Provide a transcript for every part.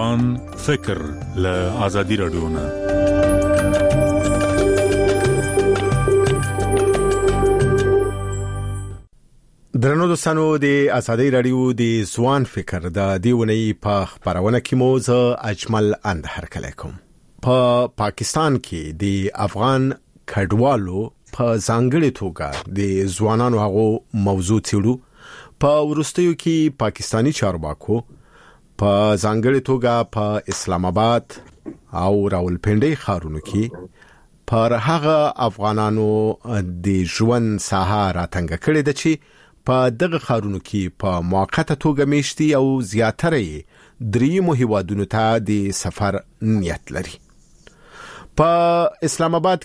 ځوان فکر له آزادي رادیو نه. درنو دوستانو د آزادي رادیو د ځوان فکر د دیونی په خبرونه کې مو زه اجمل اندهر کلیکم. په پاکستان کې د افغان کډوالو په ځانګړي توګه د ځوانانو هغه موضوع تیړو. په ورستیو کې پاکستانی چارواکو په ځانګړي توګه په اسلام آباد او راولپنډي ښارونو کې پر هغه افغانانو د ژوند ساحه راتنګ کړي د چې په دغه ښارونو کې په موقته توګه میشتي او زیاتره دریم هیوادونو ته د سفر نیت لري. په اسلام آباد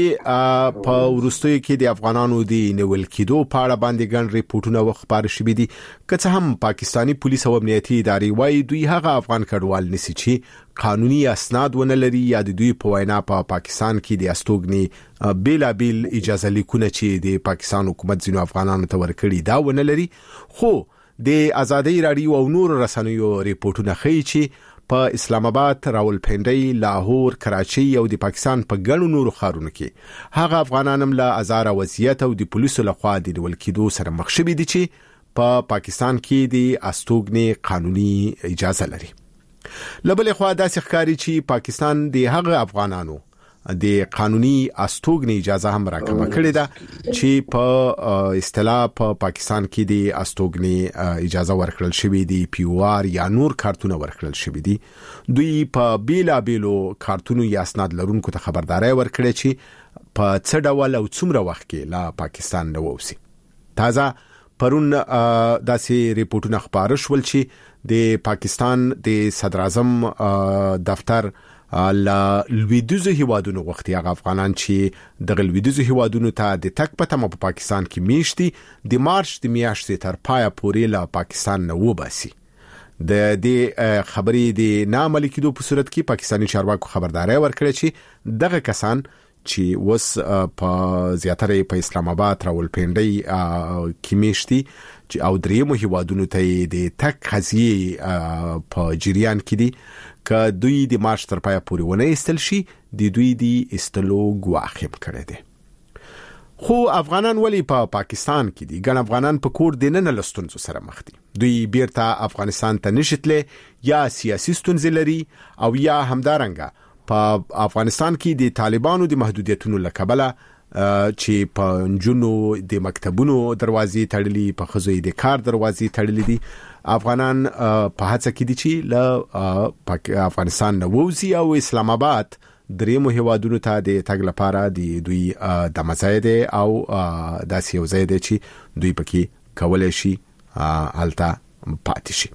کې په ورستیو کې د افغانانو د نیول کېدو په اړه باندې ګڼ ریپورتونه خبر شوي دي. که څه هم پاکستانی پولیس او امنیتي ادارې وايي دوی هغه افغان کډوال نسی چې قانوني اسناد ونه لري یا د دوی په وینا په پاکستان کې د استوګنې بیلابیل اجازه لیکونه چې د پاکستان حکومت ځینو افغانانو ته ورکړي دا ونه لري. خو د آزادي رادیو او نور رسنیو ریپورتونه ښیي چې په اسلام آباد، راولپنډي، لاهور، کراچۍ او د پاکستان په ګڼو نورو ښارونو کې هغه افغانان هم له ازار وضعیت او د پولیسو لخوا د نیول کېدو سره مخ شوي دي چې په پاکستان کې د استوګنې قانوني اجازه لري. لبل خو داسې ښکاري چې پاکستان د هغه افغانانو د قانوني استوګنې اجازه هم راکمه کړې ده چې په اصطلاح په پاکستان کې د استوګنې اجازه ورکړل شوې دي پی او آر یا نور کارتونه ورکړل شوې دي. دوی په بیلابیلو کارتونو یا اسناد لرونکو ته خبرداري ورکړي چې په څه ډول او څومره وخت کې لا پاکستان نه ووسی. تازه پرون داسې ریپورتونه خبر شول چې د پاکستان د صدر اعظم دفتر لا لویدیزو هیوادونو وختي هغه افغانان چې د لویدیزو هیوادونو ته د تک پته په پاکستان کې میشتي د مارچ د میاشتې تر پایه پورې لا پاکستان نه وباسي. د دې خبرې د نامل کېدو په صورت کې پاکستانی چارواکو خبرداري ورکړه چې دغه کسان چې وس په زیاتره په اسلام آباد، راولپنډي کې میشتي او دریم هیوادونو ته د تک قضیه په جریان کې دي که دوی د مارچ تر پایه پورې ونه ایستل شي د دوی د استلو ګواښ کړی دی. خو افغانان ولی په پاکستان کې دي؟ ګڼ افغانان په کور دننه له ستونزو سره مخ دي. دوی بیرته افغانستان ته نشتله یا سیاسي ستونزې لري او یا همدارنګه په افغانستان کې د طالبانو د محدودیتونو له کبله چې په جنونو د مکتبونو دروازې تړلې، په خزوی د کار دروازې تړلې دي. افغانان په هڅه کې دي چې له افغانستان نه ووځي او اسلام آباد دریم هیوادونو ته د تګ لپاره د دوی د مزاید او داسې یو ځای دی چې دوی پکې کولای شي هلته پاتې شي.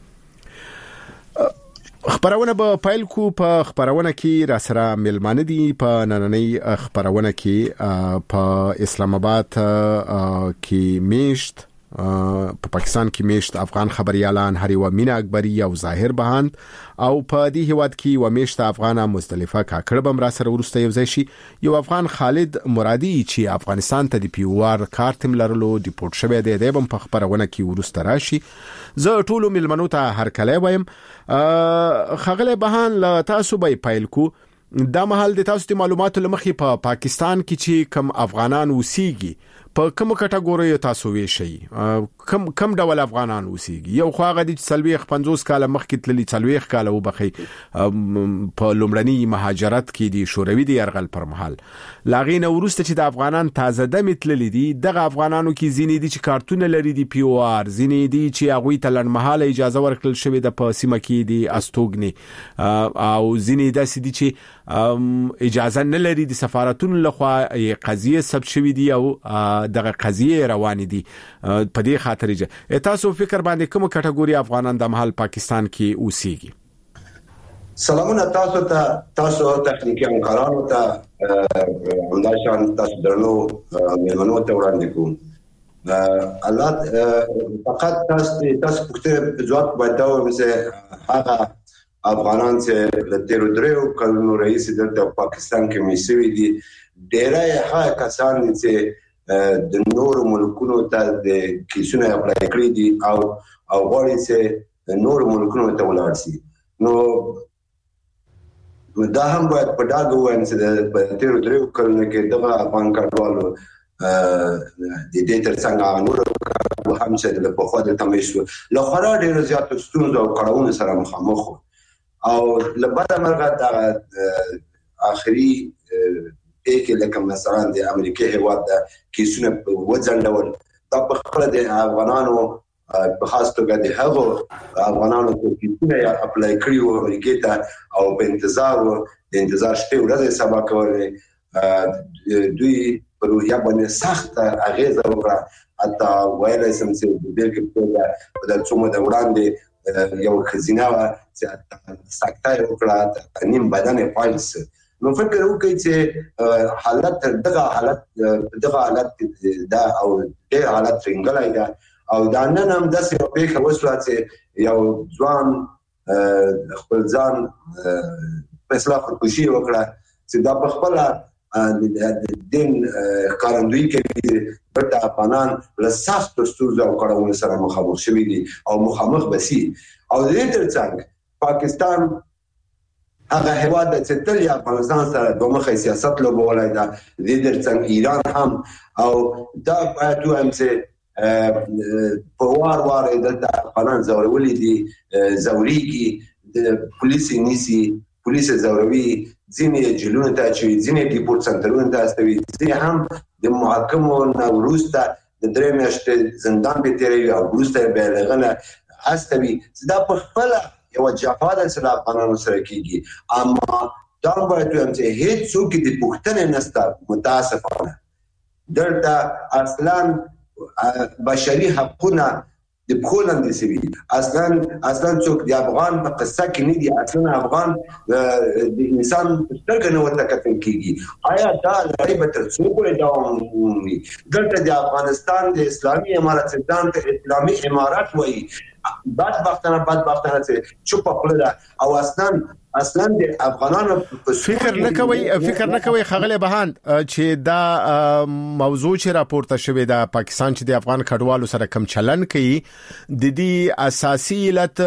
خبرونه به پایل کو. په خبرونه کې را سره ملمانه دي. په نننۍ خبرونه کې په اسلام آباد کې میشت، په پاکستان کې میشت افغان خبريالان هریوا مینا اکبری او ظاهر بهاند او په دې هیواد کې و میشت افغان مصطفی کاکړ بم را سره ورسته یو ځای شي. یو افغان خالد مرادی چې افغانستان ته د پی او آر کارت لرلو ډیپورت شوی دی د بم په خبرونه کې ورسته راشي. زه ټولو ملمنو ته هر کله وایم خغله بهان لا تاسو به پایل کو. دا محل د تاسو د معلوماتو لمخې په پاکستان کې چې کم افغانان وسیږي په کوم کټګوري تاسو وی شي کم ډول افغانان وسیږي. یو خو هغه د 50 کال مخکې تللی 40 کال وبخي په لومړني مهاجرت کې د شوروي د يرغل پر مهال لاغین ورسته چې د افغانان تازه دم تللی دي. دغه افغانانو کې ځینې دي چې کارتونه لري دی پی او آر، ځینې دي چې هغه ته لړمحاله اجازه ورکړل شوې ده په سیمه کې دی استوګنې، او ځینې داسې دي چې اجازه نه لري د سفارتونو لخوا قضیه ثبت شوې دي او دغه قضیه روان دي. په دې خاطر تاسو فکر باندې کوم کټګوري افغانان د محل پاکستان کې اوسېږي؟ سلامونه تاسو تخنیکی همکارانو ته همداشان تاسو درنو مېلمنو ته وړاندې کوم. الله فقط تاسو پوښتنه ځواب باید دا ومسه هغه افغانان چې له تیرو دریو کلونو رئیس دلته پاکستان کې میشوي دي ډېرای هغه کسان چې د نورو ملکونو ته د کیسونه اپلای کړی دي او غواړي چې نورو ملکونو ته ولاړ شي. نو دا هم باید په ډاګه ووایم چې په تېرو 3 کلونو کې دغه افغان کډوالو د دې ترڅنګ نور هم چې د پخوا د تمیشو له خورا ډېرو زیاتو ستونزو او کړاوونو سره مخامخ وو او له بده مرغه د آخري کې لکه مثلا د امریکای هیواد د کیسونه وځنډول دا په خپل د افغانانو په خاص توګه د هغو افغانانو چې کیسونه اپلای کړي وو امریکای ته او په انتظار شپې ورځې سبا کولې دوی پر روحیه باندې سخت اغیزه وکړه حتی ویلای شم چې د دې په د څومره د وړاندې یو خزینه چې سکتای وکړه نیم بدن پایس نو فکر وکړئ چې حالت دغه حالت دا او ډېر حالت رنګلای دا او دا نن هم داسې یو پیښه وشوه چې یو ځوان خپل ځان فیصله خودکشي وکړه چې دا په خپله د دین کارندوی کې د افغانان له سختو ستونزو او کړاوونو سره مخامخ شوي دي او مخامخ بسي او د دې ترڅنګ پاکستان هغه هیواد چې تل افغانستان سره دوه مخی سیاست لوبولای دا د دې ترڅنګ ایران هم او دا باید وایم چې په وار د افغانان زورولې دي زوريږي د پولیسي نیسي پولیس زوروي ځینې جیلونو ته اچوي ځینې ډیپورټ سنټرونو ته استوي ځینې هم د محاکمو نه وروسته د 3 میاشتې زندان به تیروي او وروسته به لغنه استوي دا په خپل یو جفا د افغانانو سره کیږي اما دا باید وایم چې هیڅ څوک د پښتنې نسته متاسفانه دلته اصلا بشري حقونه د پولند سوي اصلا څوک د افغان په قصه کې نه دي اصلا افغان د انسان سترګې نه ورته کتل کیږي آیا دا لړۍ به تر څو پورې دوام ومومي دلته د افغانستان د اسلامي امارت ځان ته اسلامي امارت وایي بدبختانه چې چوپ خپل او اصلا د افغانانو فکر نه کوي خغل بهاند چې دا موضوع چې راپورته شوې ده پاکستان چې د افغان کډوالو سره کم چلن کوي د دې اساسي علت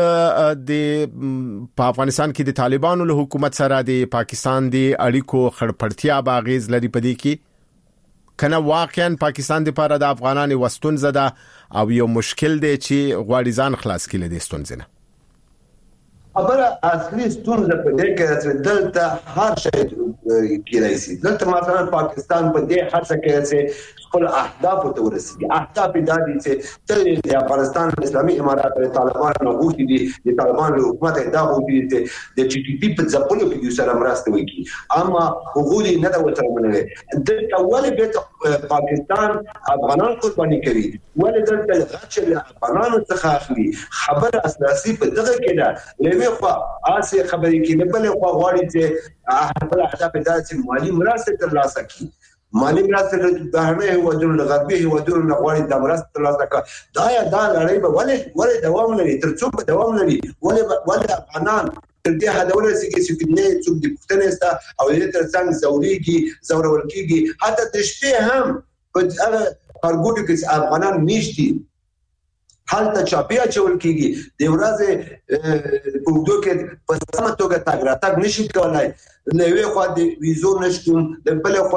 د افغانستان کې د طالبانو له حکومت سره د پاکستان د اړیکو خړپړتیا باغیز لري پدې کې کنه واقعا پاکستان د لپاره د افغانانو وستون زده او یو مشکل دی چې غواړي ځان خلاص کړي د ستونزې خبره اصلي ستونزه په دې کې چې دلته هر شی کېدای شي دلته مثلا پاکستان په دې هڅه کوي چې خپل اهداف ته ورسیږي اهداف د دې چې د افغانستان اسلامي امارات د طالبانو غوښتي دي د طالبانو حکومت دا غوښتي دي د ټي ټي پی په ځپلو کې د سره مرسته وکړي اما حقوقي نه دا وته منلې د اول به پاکستان افغانان قرباني کوي ولې دلته غچ افغانانو څخه اخلي خبر اساسي په دغه کې ده خو آسي خبرې کې نه بلې خو غواړي چې خپل اهداف داسې مالی مرسته ترلاسه کړي مالی مرسته د بهرنۍ هیوادونو غربي هیوادونو غواړي د مرسته ترلاسه کړي دا لړۍ به ولې دوام لري تر څو به دوام لري ولې افغانان تر دې حد ورسېږي چې نه څوک د پښتنې ستا او دې ترڅنګ زوريږي زورول کېږي حتی د شپې هم په هغه کارګوټو کې افغانان نشتی حالت چاپیا چول کیږي د ورځې په دوه کې په سمه توګه تاګ راتګ نشي کولای نو یو خو د ویزو نشټون د بل خو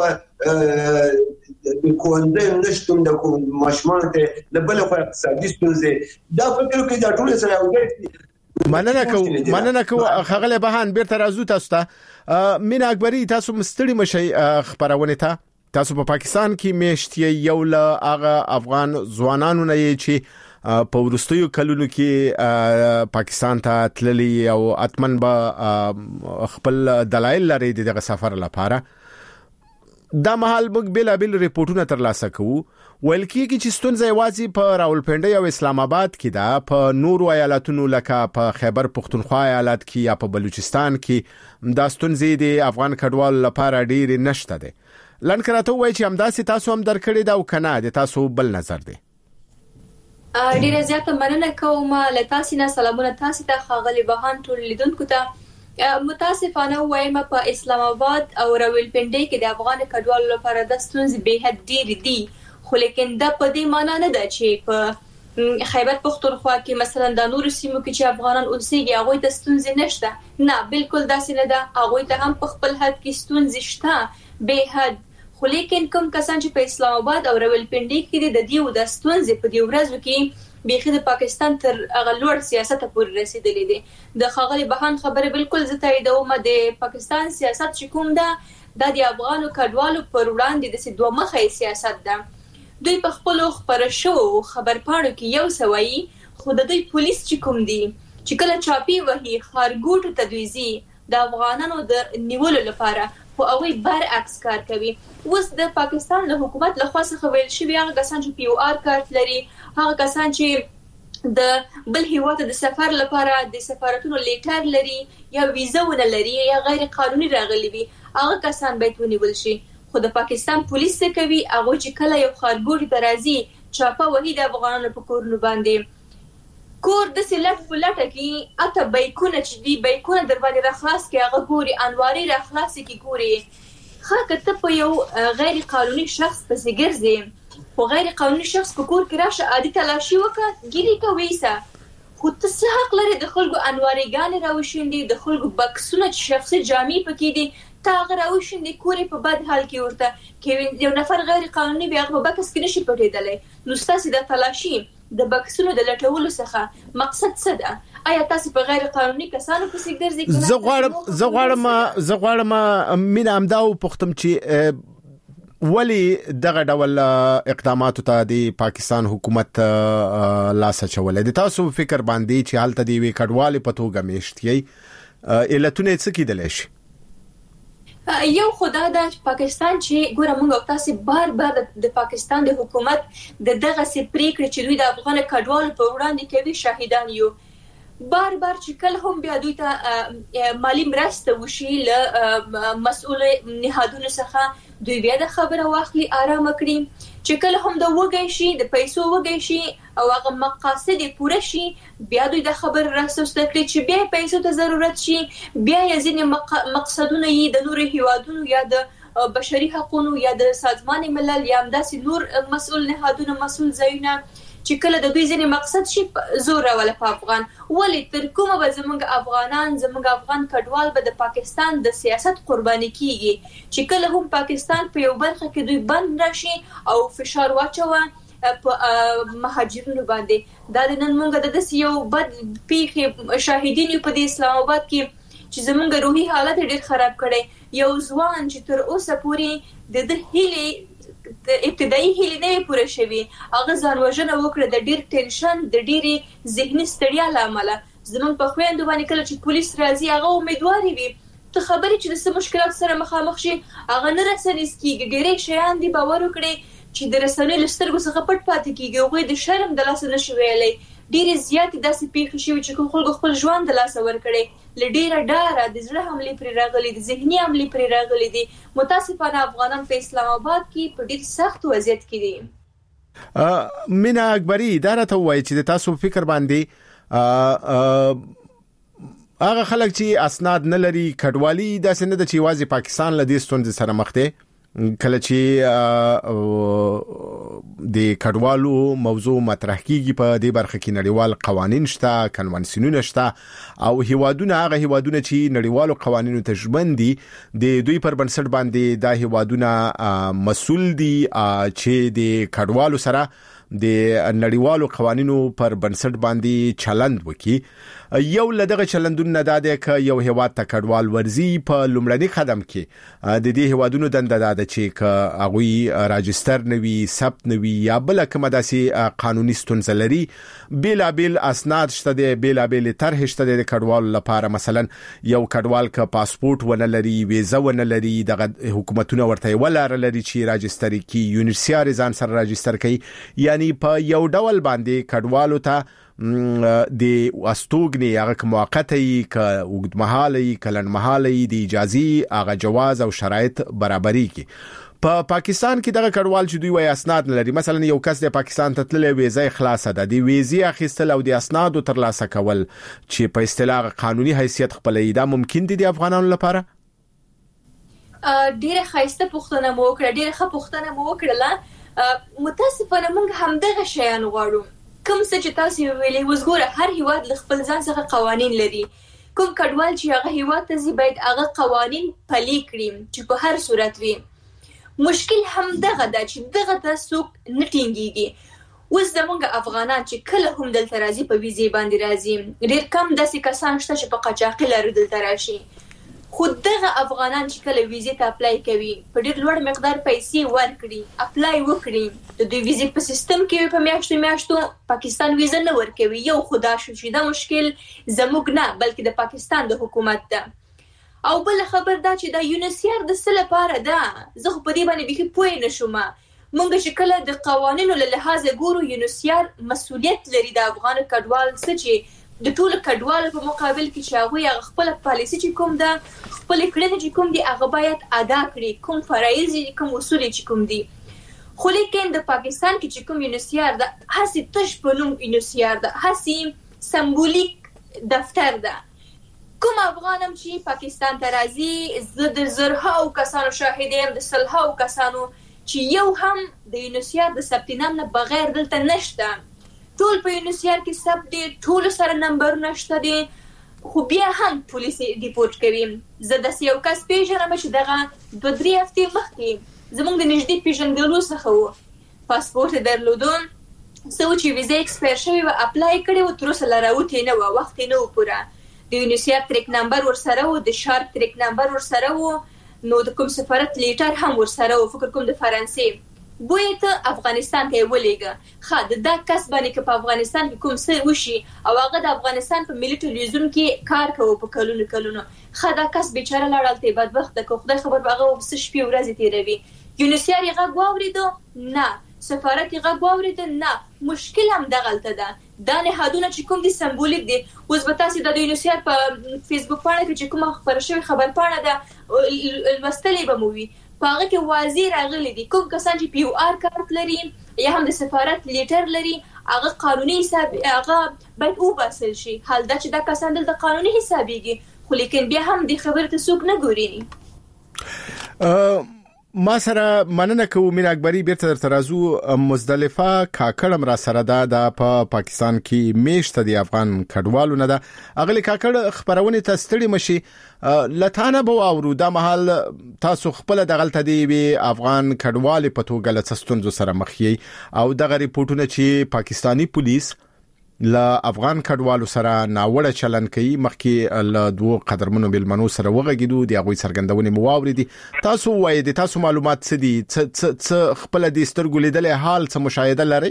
د کوندې نشټون د ماشومان ته د بل خو اقتصادي ستونزې دا فکر کې دا ټول سره یو مننه کو خغل بهان بیرته راځو تاسو ته مين اکبري تاسو مستړي مشي خبرونه ته تاسو په پاکستان کې میشتي یو له هغه افغان ځوانانو نه چې په ورستیو کلونو کې پاکستان ته تللی او اتمن به خپل دلایل لري دغه سفر لپاره دا مهال موږ بل ریپورتونه ترلاسه کوو ویل کېږي چې ستونزې واځي په راولپنډي او اسلام آباد کې دا په نورو ایالتونو لکه په خیبر پختونخوا ایالت کې یا په بلوچستان کې دا ستونزې د افغان کډوال لپاره ډېر نشته ده لنکراته وایي چې همداسې تاسو هم درکړی دا او کنه د تاسو بل نظر دی ډیره زیاته مننه کوم له تاسو نه سلامونه تاسو ته خاغلی بهان ټول لیدونکو ته متاسفانه وایم په اسلام آباد او راولپنډي کې د افغان کډوالو لپاره د ستونزې به حد ډېر دي خو لیکن دا په دې معنی نه ده چې په خیبر پختونخوا کې مثلا د نور سیمو کې چې افغانان اوسېږي هغه ته ستونزې نشته نه بالکل داسې نه ده هغه ته هم په خپل حد کې ستونزې شته به حد خو لیکن کوم کسان چې په اسلام آباد او راولپنډي کې د دیو د ستونزې په دی ورځو کې بیخي د پاکستان تر هغه لوړ سیاست پورې رسیدلې دي د خاغلی بهان خبره بالکل زه تاییدوم د پاکستان سیاست چې کوم ده د افغانو کډوالو پر وړاندې د دوه مخې سیاست ده دوی په خپل خبره شو خبرپاڼو کې یو سوي خو د دوی پولیس چې کوم دي چې کله چاپی وهي خارګوټ تدویزي د افغانانو د نیولو لپاره خو هغه برعکس کار کوي اوس د پاکستان له حکومت له خوا څخه ویل شوی هغه کسان چې پی او آر کارت لري هغه کسان چې د بل هیواد د سفر لپاره د سفارتونو لیټر لري یا ویزه ونه لري یا غیر قانوني راغلي وي هغه کسان باید ونیول شي خو د پاکستان پولیس څه کوي هغه چې کله یو خارګوټ درازي چاپه وهي د افغانانو په کورونو باندې کور د سلټ پلټه کې اته بیکونه چې دی بیکونه در باندې راخلاص کې هغه ګوري انواري راخلاص کې ګوري خا کته په یو غیر قانوني شخص پسې ګرځي خو غیر قانوني شخص په کور کې راشه عادي تلاشي وکړه ګيري کويسه خو څه حق لري د خلکو انواري ګان راوښیندي د خلکو بکسونه شخصي جامې پکې دي تاغ راوښیندي کورې په بد حال کې ورته کې یو نفر غیر قانوني بیا په بکس کې نشي پټېدلې نو ستاسو د تلاشي د بکسونو د لټولو څخه مقصد څه ده آیا تاسو په غیر قانوني کسانو پسې ګرځئ زه غواړم مين امداو پختم چې ولی دغه ډول اقدامات ته د پاکستان حکومت لاس چولې د تاسو فکر باندې چې حالت دی وی کډوال په توګه میشتي علتونه څه کیدل شي یو خدا د پاکستان چې ګوره موږ تاسو بار د پاکستان د حکومت دغه سي پریکړه چې دوی د افغان کډوالو په وړاندې کوي شاهدان یو بار چې کله هم بیا دوی ته مالی مرسته وشي له مسؤل نهادونو څخه دوی بیا د خبره واخلي آرام کړي چې کله هم د وګی شي د پیسو وګی شي او هغه مقاصد پوره شي بیا دوی د خبر راستوسته کړي چې بیا پیسو ته ضرورت شي بیا یې مقصدونه یې د نور هیوادونو یا د بشري حقوقو یا د سازمان ملل یا همداسې نور مسؤل نهادونو مسؤل ځایونه چې کله د دوی ځینې مقصد شي زور ولا په افغان ولی تر کومه به زمونږ افغان کډوال به د پاکستان د سیاست قرباني کیږي چې کله هم پاکستان په یو برخه کې دوی بند راشي او فشار واچوي په مهاجرینو باندې دا نن موږ د یو بد پیخي شاهدین په د اسلام آباد کې چې زمونږ روحي حالت ډیر خراب کړي یو ځوان چې تر اوسه پورې د هیلي ابتدایي هیله نه پوره شوی هغه ځان وژنه وکړه د ډیر ټینشن د ډیری ذهني ستړیا لامل زمون په خويندو باندې کله چې پولیس راځي هغه امیدواري وي ته خبرې چې د څه مشکلات سره مخامخ شي هغه نه رسنیز کیږي ډیری شیان دی باور وکړي چې د رسنۍ لسترګو څخه پټ پاتې کیږي او د شرم د لاس نه شویلې ډیره زیات داسې پیښې شوي چې خلکو خپل ژوند د لاس ور کړي لډیره ډاره د زړه حمله پر راغلي د ذهني حمله پر راغلي دي متاسفانه افغانان په اسلام آباد کې په ډیر سخت وضعیت کې دي مینا اکبری دا راته وایي چې تاسو فکر باندې هغه خلک چې اسناد نه لري کډوالي داسې نه د چې واځي پاکستان لدی ستونزې سره مخ دي کله چې د کډوالو موضوع مطرح کیږي په دې برخه کې نړیوال قوانين شته کنوانسیونونه شته او هیوادونه هغه هیوادونه چې نړیوالو قوانینو ته ژوندۍ د دوی پر بنسټ باندې د هیوادونه مسؤل دي چې د کډوالو سره د نړیوالو قوانینو پر بنسټ باندې چلند وکي یو لدغه چلندونه د دې یو هیواد ته کډوال ورزي په لومړني قدم کې د دې هیوادونو دنده د چې هغه راجستر نوي ثبت نوي یا بل کومه داسې قانوني ستونزه لري بیل اسناد شته د بیل طرح شته د کډوال لپاره مثلا یو کډوال ک پاسپورت ونه لري ویزه ونه لري د حکومتونو ورته ولر لري چې راجستر کی یونیورسيار ځان سره راجستر کوي یعنی په یو ډول باندې کډوالو ته د واستوګنی هغه موقتی ک وګدمحالي کلنمحالي د اجازه هغه جواز او شرایط برابرۍ کی په پاکستان کې دغه کډوال چې دوی وای اسناد لري مثلا یو کس د پاکستان ته تللی ویزه خلاصه ده د ویزه اخیستل او د اسناد ترلاسه کول چې په اصطلاح قانوني حیثیت خپلې دا ممکن دي د افغانانو لپاره ډیره خاصه پوښتنه مو وکړه ډیره ښه پوښتنه مو وکړه متاسفانه موږ هم دغه شیان غواړو کوم څه چې تاسو ویلې اوس ګوره هر هیواد له خپل ځان څخه قوانین لري. کوم کډوال چې هغه هیواد ته ځي باید هغه قوانین پلي کړي چې په هر صورت وي. مشکل هم دغه ده چې دغه ته څوک نه ټینګېږي. اوس زمونږ افغانان چې کله هم دلته راځي په ویزې باندې راځي، ډېر کم داسې کسان شته چې په قاچاقي لارو دلته راشي. خو دغه افغانان چې کله ویزې ته اپلای کوي په ډېر لوړ مقدار پیسې ورکړي، اپلای وکړي، د دوی ویزې په سیستم کې په میاشتو پاکستان ویزه نه ورکوي. یو خدا شو چې دا مشکل زموږ نه بلکې د پاکستان د حکومت ده. او بل خبر دا چې دا یونسیار د څه لپاره ده، زه خو په دې باندې بیخي پوه نه شوم. مونږ چې کله د قوانینو له لحاظه ګورو، یونسیار مسؤلیت لري د افغان کډوال څه چې د ټولو کډوالو په مقابل کې چې هغوی خپله پالیسي چې کوم ده، خپلې کړنې چې کوم دي، هغه باید ادا کړي، کوم فرایض دي، کوم اصول چې کوم دي. خو لیکن د پاکستان کې چې کوم یونسیار ده، هسې تش په نوم یونسیار ده، هسې سمبولیک دفتر ده. کوم افغان هم چې پاکستان ته راځي، زه د زرهاو کسانو شاهد یم، د سلهاو کسانو چې یو هم د یونسیار د ثبت نام نه بغیر دلته نشته. ټول په یونسیار کې ثبت دي، ټول سره نمبرونه شته دي، خو بیا هم پولیس ریپورټ کوي. زه داسې یو کس پیژنم چې دغه 2-3 هفتې مخکې زموږ د نږدې پیژندګلو څخه و، پاسپورټ یې درلودو، څه و چې ویزه ایکسپایر شوې وه، اپلای کړې وه، تر اوسه لا راوتې نه وه، وخت یې نه و پوره. د یونسیار تریک نمبر ورسره و، د شارک تریک نمبر ورسره و، نو د کوم سفارت لیټر هم ورسره و، فکر کوم د فرانسې. بوی ته افغانستان ته یې ولېږه. ښه، د دا کس باندې که په افغانستان کې کوم څه وشي او هغه د افغانستان په ملي ټلویزیون کې کار کوو په کلونو، ښه دا کس بیچاره لاړ هلته یې بدبخته که خدای خبر به هغه څه شپې ورځې تېروي. یونسیار یې غږ واورېده؟ نه. سفارت یې غږ واورېده؟ نه. مشکل هم دغلته ده. دا نهادونه چې کوم دي سمبولیک دي. اوس به تاسې د یونسیار په فیسبوک پاڼه کې چې کومه خپره شوې خبرپاڼه ده لوستلې به مو وي، په هغه کې واضح راغلي دي کوم کسان چې PUR کارت لري یا هم د سفارت لیټر لري، هغه قانوني حساب هغه باید وباسل شي. حال دا چې دا کسان دلته قانوني حسابېږي، خو لیکن بیا هم دې خبرې ته څوک نه ګوري. ما سره مننه کوم میر اکبری. بیرته در ترازو مزدلفه کاکړم را سره ده په پاکستان کې میشته دی افغان کډوالو نه ده. اغلی کاکړ خبرونه تستړي مشي لټانه بو او دا محل تاسو خپل د غلطه دی وی افغان کډوال په توګه لڅستونزو سره مخ یي او دغه ریپورتونه چې پاکستانی پولیس لا افغان کډوالو سره ناوړه چلن کوي، مخکې له 2 قدرمنو بلمنو سره وغږیدو د هغوی څرګندونې مو واورېدې. تاسو وایي د تاسو معلومات څه دي؟ څه خپل د سترګو لیدلې حال څه مشاهده لرئ؟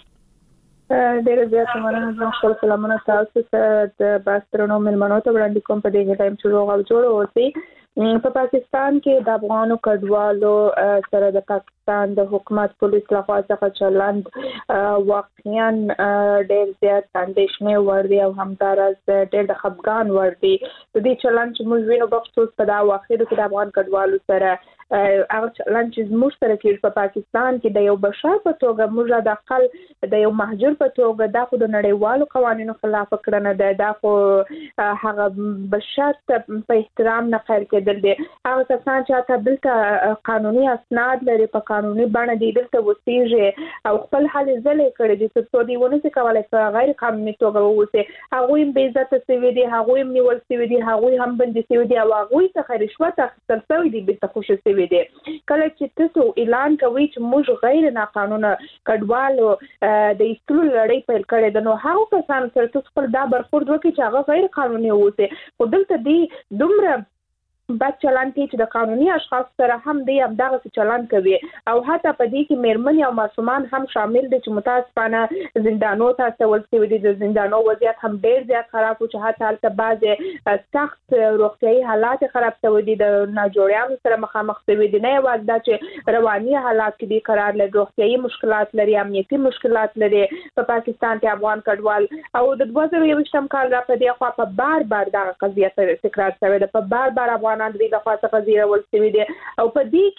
ډېر زیات مننه. خپل سلامونه تاسو ته د باسترونو ملمنو ته وړاندې کوم په دې ټایم چې روغ او جوړ اوسئ. په پاکستان کې د افغانو کډوالو سره د پاکستان د حکومت پولیس لخوا څخه چلند واقعا ډېر زیات اندېښنې وړ دی او همداراز ډېر د خفګان وړ دی. د دې چلند چې موږ وینو بخصوص په دا واقعو کې د افغان کډوالو سره هغه چلند چې موږ سره کېږي په پاکستان کې د یو بشر په توګه، موږ د اقل د یو مهاجر په توګه، دا خو د نړیوالو قوانینو خلاف کړنه ده، دا خو هغه بشر ته په احترام نه خیر کېدل دي. هغه کسان چې حتی دلته قانوني اسناد لري، په قانوني بڼه دي دلته اوسېږي او خپل حال ځلې کړی دي، تر څو دوی ونشي کولی په غیر قانوني توګه واوسي. هغوی هم بې عزته سوي دي، هغوی هم نیول سوي دي، هغوی هم بندي سوي دي او هغوی څخه رشوت اخیستل سوی دي بېرته خوشي سوي دي. کله چې تاسو اعلان کوي چې موږ غیر ناقانونه کډوالو د ایستلو لړۍ پیل کړې ده، نو هغو کسانو سره تاسو خپل دا برخورد وکړئ چې هغه غیر قانوني اوسي. خو دلته دی دومره بد چلند کوي چې د قانوني اشخاص سره هم دی همدغسې چلند کوي او حتی په دې کې مېرمنې او ماشومان هم شامل دي چې متاسفانه زندانو ته استول سوي دي. د زندانو وضعیت هم ډېر زیات خراب و چې حتی هلته بعضې سخت روغتیایي حالات خراب سوي دي، د ناجوړیانو سره مخامخ سوي دي. نه یوازې دا چې رواني حالات کې دي قرار لري، روغتیایي مشکلات لري، امنیتي مشکلات لري. په پاکستان کې افغان کډوال او د 2021 کال را په دې خوا په بار بار دغه قضیه تکرار شوې ده، په بار بار افغان د دې لخوا څخه زیرول شوي دي او په دې کې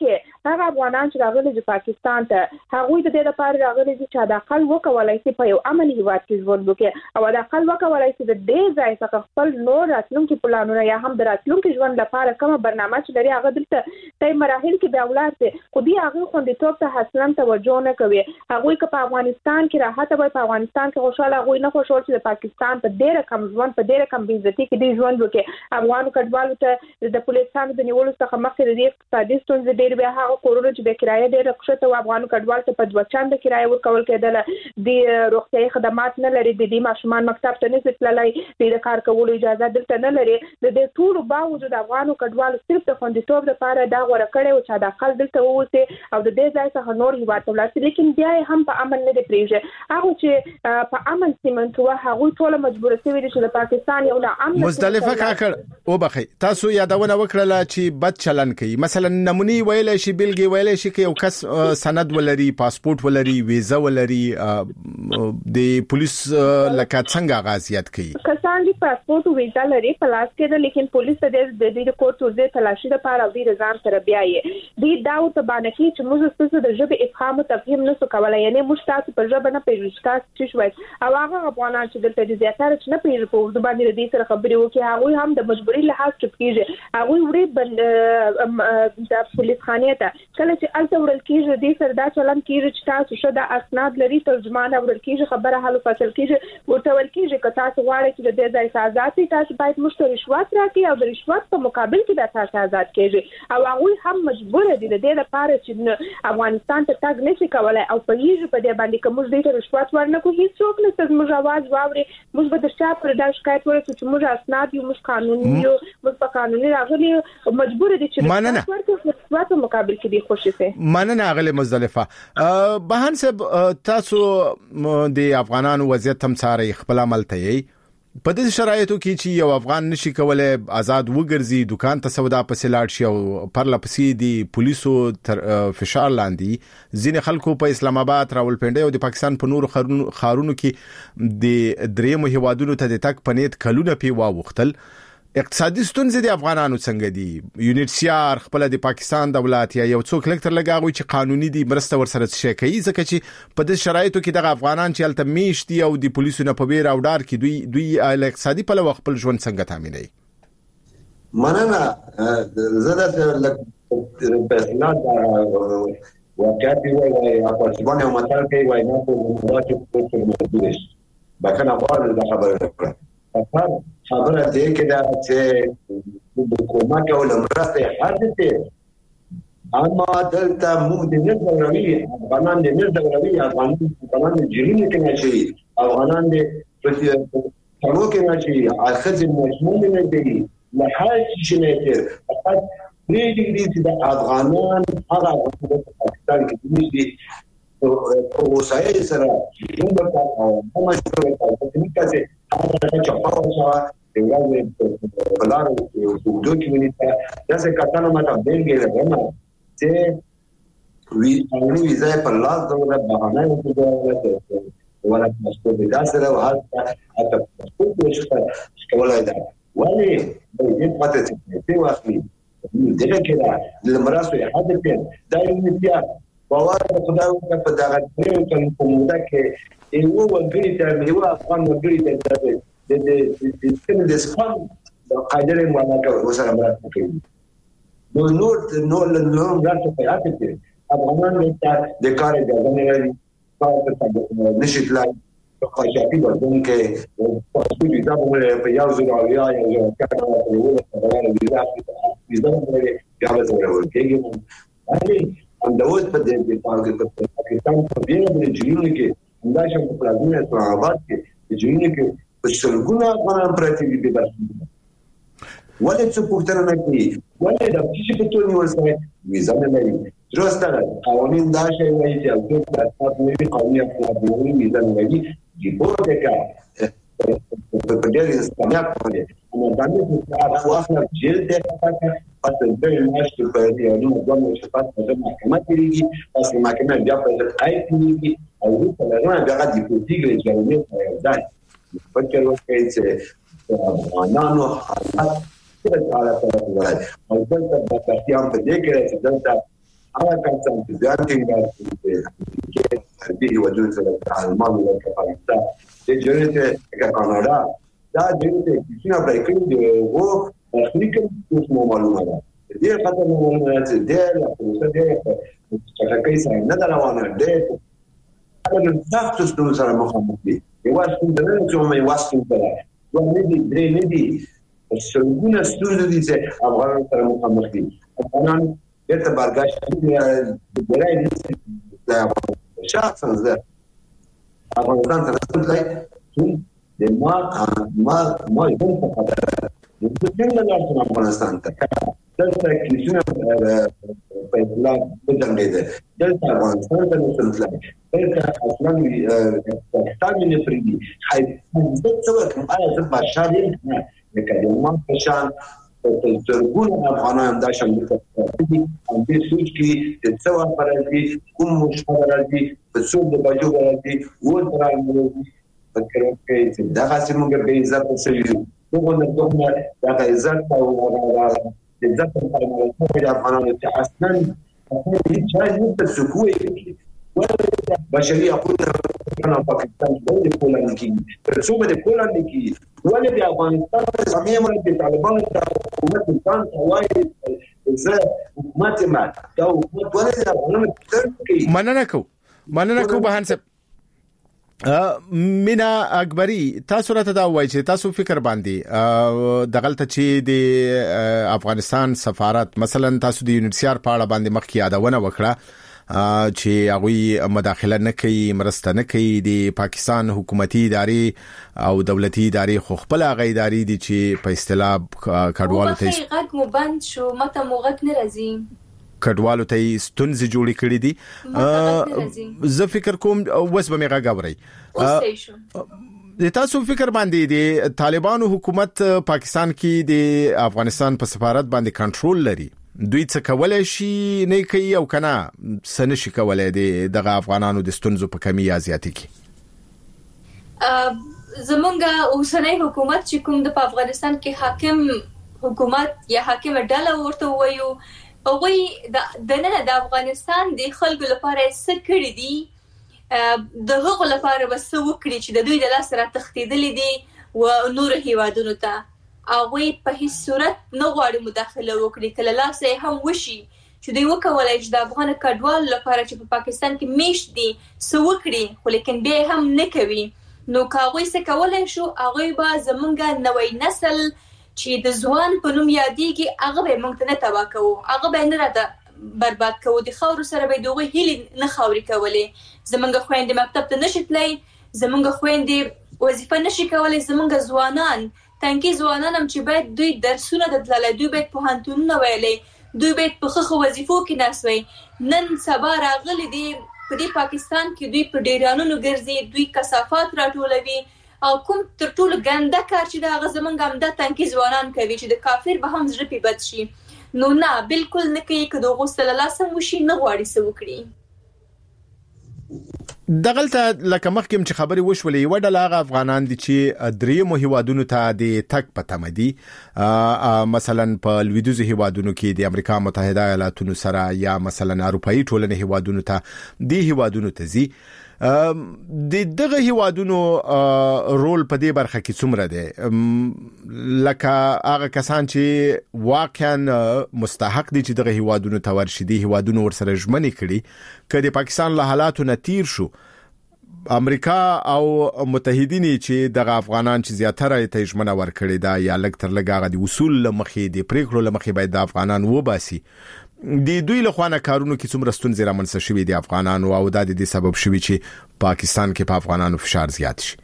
هغه افغانان چې راغلي د پاکستان ته هغه د دې لپاره راغلي چې د اقل وکولای شي په یو امن هیواد کې ژوند وکړي او د اقل وکولای شي د دې ځای څخه خپل نور راتلونکي پلانونه یا هم د راتلونکي ژوند لپاره کومه برنامه چې لري هغه دلته په مراحل کې به اولاد دي خو دې هغه خوندیتوب ته اصلا توجه نه کوي هغه که په افغانستان کې راحت وي په افغانستان کې خوشاله هغه نه خوشاله چې د پاکستان په ډېر کم ژوند په ډېر کم بیزتی کې دی ژوند وکړي افغانو کډوالو ته د پولیسانو د نیولو څخه مخکې د اقتصادي ستونزې ډېر به هغه کورونه چې د کرایه ډېر رخصت او افغانو کډوالو ته په 2 چنده کرایه ورکول کېدل د روغتیايي خدمات نه لري د دې ماشومان مکتب ته نه تللی د کار کولو اجازه دلته نه لري د دې ټول باوجود افغانو کډوالو صرف د خوندیتوب لپاره دا غوړه کړي او چې د اقل دلته ووسي او د دې ځای څخه نور هیواد ته ولاړ شي لیکن بیا هم په امن نه دی پریږي هغه چې په امن سیمنټ وه هغه ټول مجبور شوی دي چې د پاکستان یو نه امن مزدلفه کاکړ او بخي تاسو یادونه وکړه چې بد چلن کوي مثلا نمونی ویل شي بیلګي ویل شي کې یو کس سند ولري پاسپورت ولري ویزا ولري د پولیس لکه څنګه غازیت کوي کسان دي پاسپورت او ویزا لري پلاس کې لیکن پولیس د دې کوټ ورځ تلاشي لپاره او د ځان سره بیاي دی دا ته باندې کې چې موږ ستاسو د ژبه افهام او تفهیم نسو کولای یعنی موږ تاسو په ژبه نه پیژنئ تاسو چې شوي او هغه افغانان چې دلته د زیاتره چې نه پیژني په اردو باندې د سره خبرې وکړي هغه هم د مجبوري لحاظ چپکیږي هغه وړي د پولیس خانه ته کله چې الته وړل کېږي د سره دا چلن کېږي چې تاسو شته اسناد لري ترجمان وړل کېږي خبره حل فصل کېږي ورته ول کېږي که تاسو غواړئ چې د دې ځای آزاد شئ تاسو باید مشته رشوت راکړئ او د رشوت په مقابل کې د تاسو آزاد کېږي او هغه هم مجبور دي د دې لپاره چې افغانستان ته تاګ نشي کولای او په یوه په دې باندې کوم ځای ته رشوت ورنکو هیڅ څوک نه ستاسو موږ आवाज واوري موږ به د شاپ پر دا شکایت ورکړو چې موږ اسناد یو موږ قانوني یو موږ په قانوني راغلي مجبور دي چې رشوت په مقابل کې دي خوشي سي مننه غلې مزدلفه بهان صاحب تاسو د افغانانو وضعیت هم ساري خپل عمل ته یې په دې شرایطو کې چې یو افغان نشي کولای آزاد وګرځي دکان ته سودا پسې لاړ شي او پرله پسې دی پولیسو فشار لاندې ځینې خلکو په اسلام آباد راولپنډي او د پاکستان په نور خارونو کې د درېمو هیوادونو ته د تک پنيت کلونه پی واوختل اقتصادي ستونزې د افغانانو څنګه دي یونټ سیار خپل د پاکستان دولت یا یو څوک لکتر لګاوي چې قانوني دي مرسته ورسره شي کوي ځکه چې په دې شرایطو کې د افغانان چې الته میشتي او د پولیسو نه په بیر او ډار کې دوی اقتصادي په لور خپل ژوند څنګه تامینوي مننه زه د پرسنل واقعي وای افغانستان یو مطلب کوي وای نه په مواجهه کوي مجبور شي بکنه غواړم دا خبره وکړم خبره دې کې دا چې د حکومت او لمرسته حادثه اما دلته موږ د نظروي افغانان د نظروي افغانان د جريمه کې نشي افغانان د پرو کې نشي اخذ مجموع نه دي لحاظ شنه فقط دې چې د افغانان هغه په پاکستان کې دي او وسایل سره موږ او هم څه کوي هغه چې په اوسه د ورځې په لارو کې دوه کیلومتره دا څه کتنه ماته بیلګه لرم چې وی ویزا په لاس دغه بهانه وکړه ولا پاسپورت دا سره وهاته اته پاسپورت نشته کولای دا ولی دې پاتې چې واخلي دغه کې د مراسو حادثه دا یو بیا باور خدای په دغه ټول کومه کې یو وګړي ته یو افغان وګړي ته د سپم د قاعده معنی وسره مرسته کوي نو راځي په یاد کې افغانان د کار د غنړي په نشیتلای په خاصیتي ورته کې پاسپورت دا په یو ځای او یو کار په یو ځای ویزا بیا به ورکېږي علي اندوز په دې پاکستان په دې د جنونو کې همداشم په پلازمینه اسلام آباد کې د جنونو کې په شلګونه افغانان پراته دي د ولې څه پوښتنه نه کوي ولې د چې په توګه ورسره ویزا نه لري درسته قوانین دا شی وایي چې د تاسو نوي قانون په ویزا نه لري د بورډه په دې استعمال کوي نو باندې هغه واخله جلد ته پاتې د نشټ په دې نو کومه چې پاتې د محکمه کېږي پس محکمه بیا په قایت کېږي او په لاره بیا د پولیسي ځایونه ځای په کېلو کې چې افغانانو حالت څه حالت راغلی او دلته د پښتیان په دې کې چې دلته هغه کسان چې ځان کې هغه ودون سره المانیا او پاکستان د جوړې کاناډا دا جوړې چې نه پرې کوي او افریقا کوم معلومه ده دې خاطر معلومه ده چې د پروسه د چټکۍ سره نه روانه ده هغه د تاسو ستاسو سره مخامخ دي یو څه د نن چې مې واسطه ده ولې دې درې نه دي څنګه ستاسو دي چې افغانان سره مخامخ دي افغانان ته برګشت دي درای دي دا شخصا زه افغانستان ته راځي چې د ما یو څه خبره د څنګه لاړ افغانستان ته دلته کلیشونه په اطلاع بدلېده دلته افغانستان ته نسل دلته اصلا پاکستان نه پریدي حیثیت څه کوم آیا څه بشاري نه لکه ما پشان په زرګونو افغانان دا شامل دي هم دې سوچ کې چې څه وخت راځي کوم مشکل راځي په څو د بجو راځي و درانه فکر کوي چې دا هڅه موږ به عزت وسوي دغه دا عزت او عزت په اړه د افغانانو چې اصلا هیڅ نه تسکوي ولا بشري حقوق پاکستان د کولان کې تر څو د کولان کې ولې د افغانستان زمينه د طالبانو د حکومت ځان توای زه حکومت ما دا حکومت ولې د افغانانو کې مننه کو بهان صاحب مینا اکبری تاسو راته دا وایي چې تاسو فکر باندې دغلت چې د افغانستان سفارت مثلا تاسو د یونیسیار په اړه باندې مخکې یادونه وکړه چې هغه مداخله نه کوي مرسته نه کوي د پاکستان حکومتي ادارې او دولتي ادارې خو خپل هغه ادارې دي چې په اصطلاح کډوالو ته غږ مو بند شو مته مو غږ نه راځي کډوالو ته ستونزې جوړې کړې دي زه فکر کوم اوس به مې غاوري د تاسو فکر باندې د طالبانو حکومت پاکستان کې د افغانستان په سفارت باندې کنټرول لري دوی څه کولای شي نه کوي او کنه سن شي کولای دغه افغانانو د ستونزو په کمی یا زیاتې کې زمونږ اوسنۍ حکومت چې کوم د افغانستان کې حاکم حکومت یا حاکم ډله ورته وایو او د نن د افغانستان د خلکو لپاره څه کړی دي د هغو لپاره بس وکړي چې د دوی د لاس را تختیدلې دي او نور هیوادونو ته هغه په هیڅ صورت نه غواړي مداخله وکړي کله لاسه هم وشي چې دوی وکولای چې د افغان کډوال لپاره چې په پاکستان کې میشت دي سو وکړي خو لیکن به هم نه کوي نو کاوی څه کولای شو هغه به زمونږ نوې نسل چې د ځوان په نوم یادېږي هغه به موږ ته نه تبا کوو هغه به نه راته برباد کوو د خاور سره به دوی هیلې نه خاوري کولې زمونږ خويندې مکتب ته نشي تللی زمونږ خويندې وظیفه نشي کولای زمونږ ځوانان تنکي ځوانان هم چې باید دوی درسونه د تللی دوی باید په هانتونونه ویلي دوی باید په خخ وظیفو کې ناسوي نن سبا راغلي دي په دې پاکستان کې دوی په ډیرانونو ګرځي دوی کثافات راټولوي او کوم تر ټولو ګنده کار چې دا غزمنګ هم د تنکي ځوانان کوي چې د کافر به هم زړه پی بد شي نو نه بالکل نه کوي که دوغه صلی الله سم وشي نه غواړي سو وکړي دغلته لکه مخکې چې خبري وشولې یو ډول افغانان دي چې درېمو هیوادونو ته د تک پته مدي مثلا په لویدیځ هیوادونو کې د امریکا متحده ایالاتونو سره یا مثلا اروپאי ټولنې هیوادونو ته د هیوادونو ته زی دغه هیوادونو رول په دې برخه کې څومره دی لکه هغه کسان چې واقعا مستحق دي چې دغه هیوادونو ته ورشي دي هیوادونو ورسره ژمنې کړي کله پاکستان له حالاتو نتیر شو امریکا او متحدین چې دغه افغانان چې زیاتره ته ژمنه ورکړي دا یا لږ تر لږه غو د اصول لمخې د پریکړو لمخې باید د افغانان وباسي د دوی له خوانه کارونو کې څومره ستونزې رامنځته شوې دي افغانانو او د دې سبب شوې چې پاکستان کې په افغانانو فشار زیات شي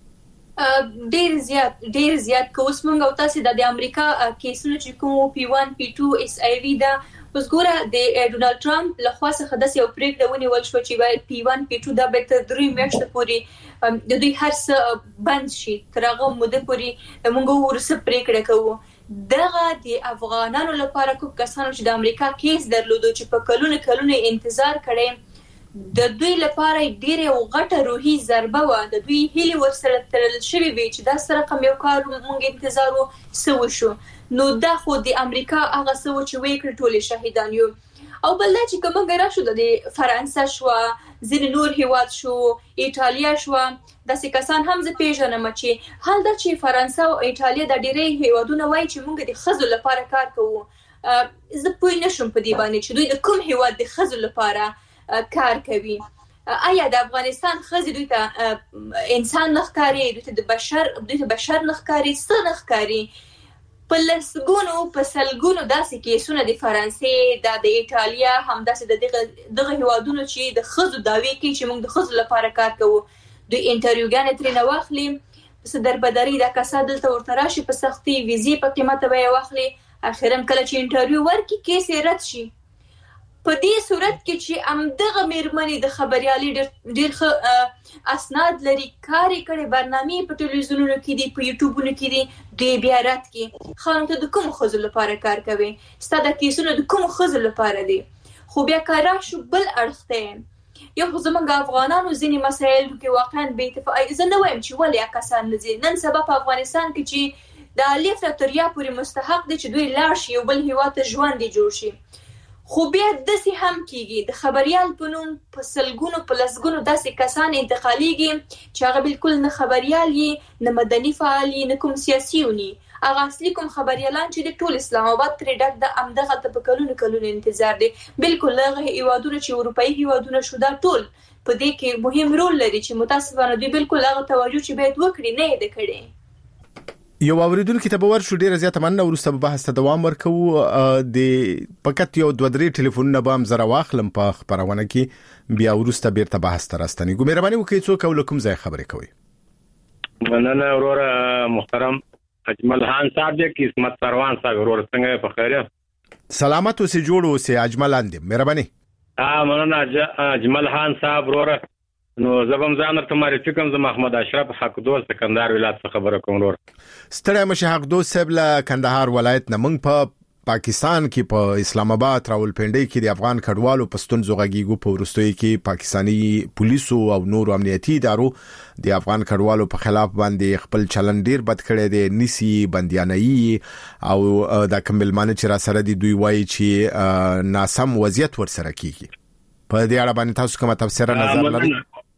ډیر زیات کوس مونږ او تاسو د امریکا کیسونو چې کوم P1 P2 SIV دا اوس ګوره د ډونالد ټرمپ له خوا څخه د یو پریکړه ونیول شو چې باید P1 P2 دا به تر 3 میاشتې پورې د دوی هر څه بند شي تر هغه موده پورې موږ ورسره پریکړه کوو دغه د افغانانو لپاره کوم کسانو چې د امریکا کیس درلودو چې په کلونه انتظار کړي د دوی لپاره ډیره غټه روحي ضربه و د دوی هیلي ورسره ترل شوی وي چې دا سره کوم یو کار مونږ انتظار وسو شو نو دا خو د امریکا هغه څه چې وکړ ټول شهیدان یو او بل دا چې کومه ګرا شو د فرانسه شو ځینې نور هیواد شو ایټالیا شو داسې کسان هم زه پیژنم چې حال دا چې فرانسه او ایټالیا د ډېرې هیوادونه وایي چې موږ د ښځو لپاره کار کوو زه پوه نشم په دې باندې چې دوی د کوم هیواد د ښځو لپاره کار کوي آیا د افغانستان ښځې دوی ته انسان نه ښکاري دوی ته بشر نه ښکاري څه نه ښکاري په لسګونو په سلګونو داسې کیسونه د فرانسې د ایټالیا همداسې د دغه هیوادونو چې د ښځو دعوې کوي چې موږ د ښځو لپاره کار کوو دوی انټرویوګانې ترېنه واخلي په دربدري دا کسان دلته ورته راشي په سختي ویزې په قیمته به یې واخلي اخرا کله چې انټرویو ورکړي کیس یې رد شي په دې صورت کې چې همدغه مېرمنې د خبریالۍ ډېر ښه اسناد لري کار یې کړی برنامې په ټلویزیونونو کې دي په یوټیوبونو کې دي دوی بیا رد کړي خانو ته د کومو ښځو لپاره کار کوي ستا دا کیسونه د کومو ښځو لپاره دي خو بیا که راشو بل اړخ ته یو خو زموږ افغانانو ځینې مسایلو کې واقعا بې اتفاقي زه نه وایم چې ولې کسان نه ځي نن سبا په افغانستان کې چې د الف نه تر یا پورې مستحق دی چې دوی لاړ شي یو بل هیواد ته ژوندي جوړ شي خو بیا داسې هم کېږي د خبریال په نوم په سلګونو په لسګونو داسې کسان انتقالیږي چې هغه بالکل نه خبریال یې نه مدني فعال یې نه کوم سیاسي ونی هغه اصلي کوم خبریالان چې د ټول اسلام آباد ترې ډک د همدغه ته په کلونو انتظار دی بالکل هغه هیوادونه چې اروپایي هیوادونه شو دا ټول په دې کې مهم رول لري چې متاسفانه دوی بالکل هغه توجه چې باید وکړي نه یې ده کړې یو اوریدونکو ته به ورشو ډیره زیاته مننه ورسته به بحث ته دوام ورکوو د فقط یو 2-3 ټلیفونونه به هم زره واخلم په خبرونه کې بیا ورسته بیرته بحث ته راستنیږو مهرباني وکړئ څوک او کوم ځای خبرې کوي مننه وروره محترم اجمل خان صاحب دې قسمت پروان صاحب وروره څنګه په خیریت سلامت اوسې جوړ اوسې اجمل اندم مهرباني مننه اجمل خان صاحب وروره نو زبم ځان ته معرفي کوم زه محمد اشرف حق دوست کندهار ولایت څخه خبره کوم ورور ستړی مشه حق دوست صاحب له کندهار ولایت نه موږ په پاکستان کې په اسلام آباد راولپنډي کې د افغان کډوالو پښتون زوغږیګو په ورستوي کې پاکستانی پولیسو او نور امنیتي ادارو د افغان کډوالو په خلاف باندې خپل چلن ډیر بد کړی دی نسی بنديانۍ او د کملمانه چې را سره دی دوی وایي چې ناسم وضعیت ورسره کیږي په دې اړه باندې تاسو کومه تفسیر نظر لرئ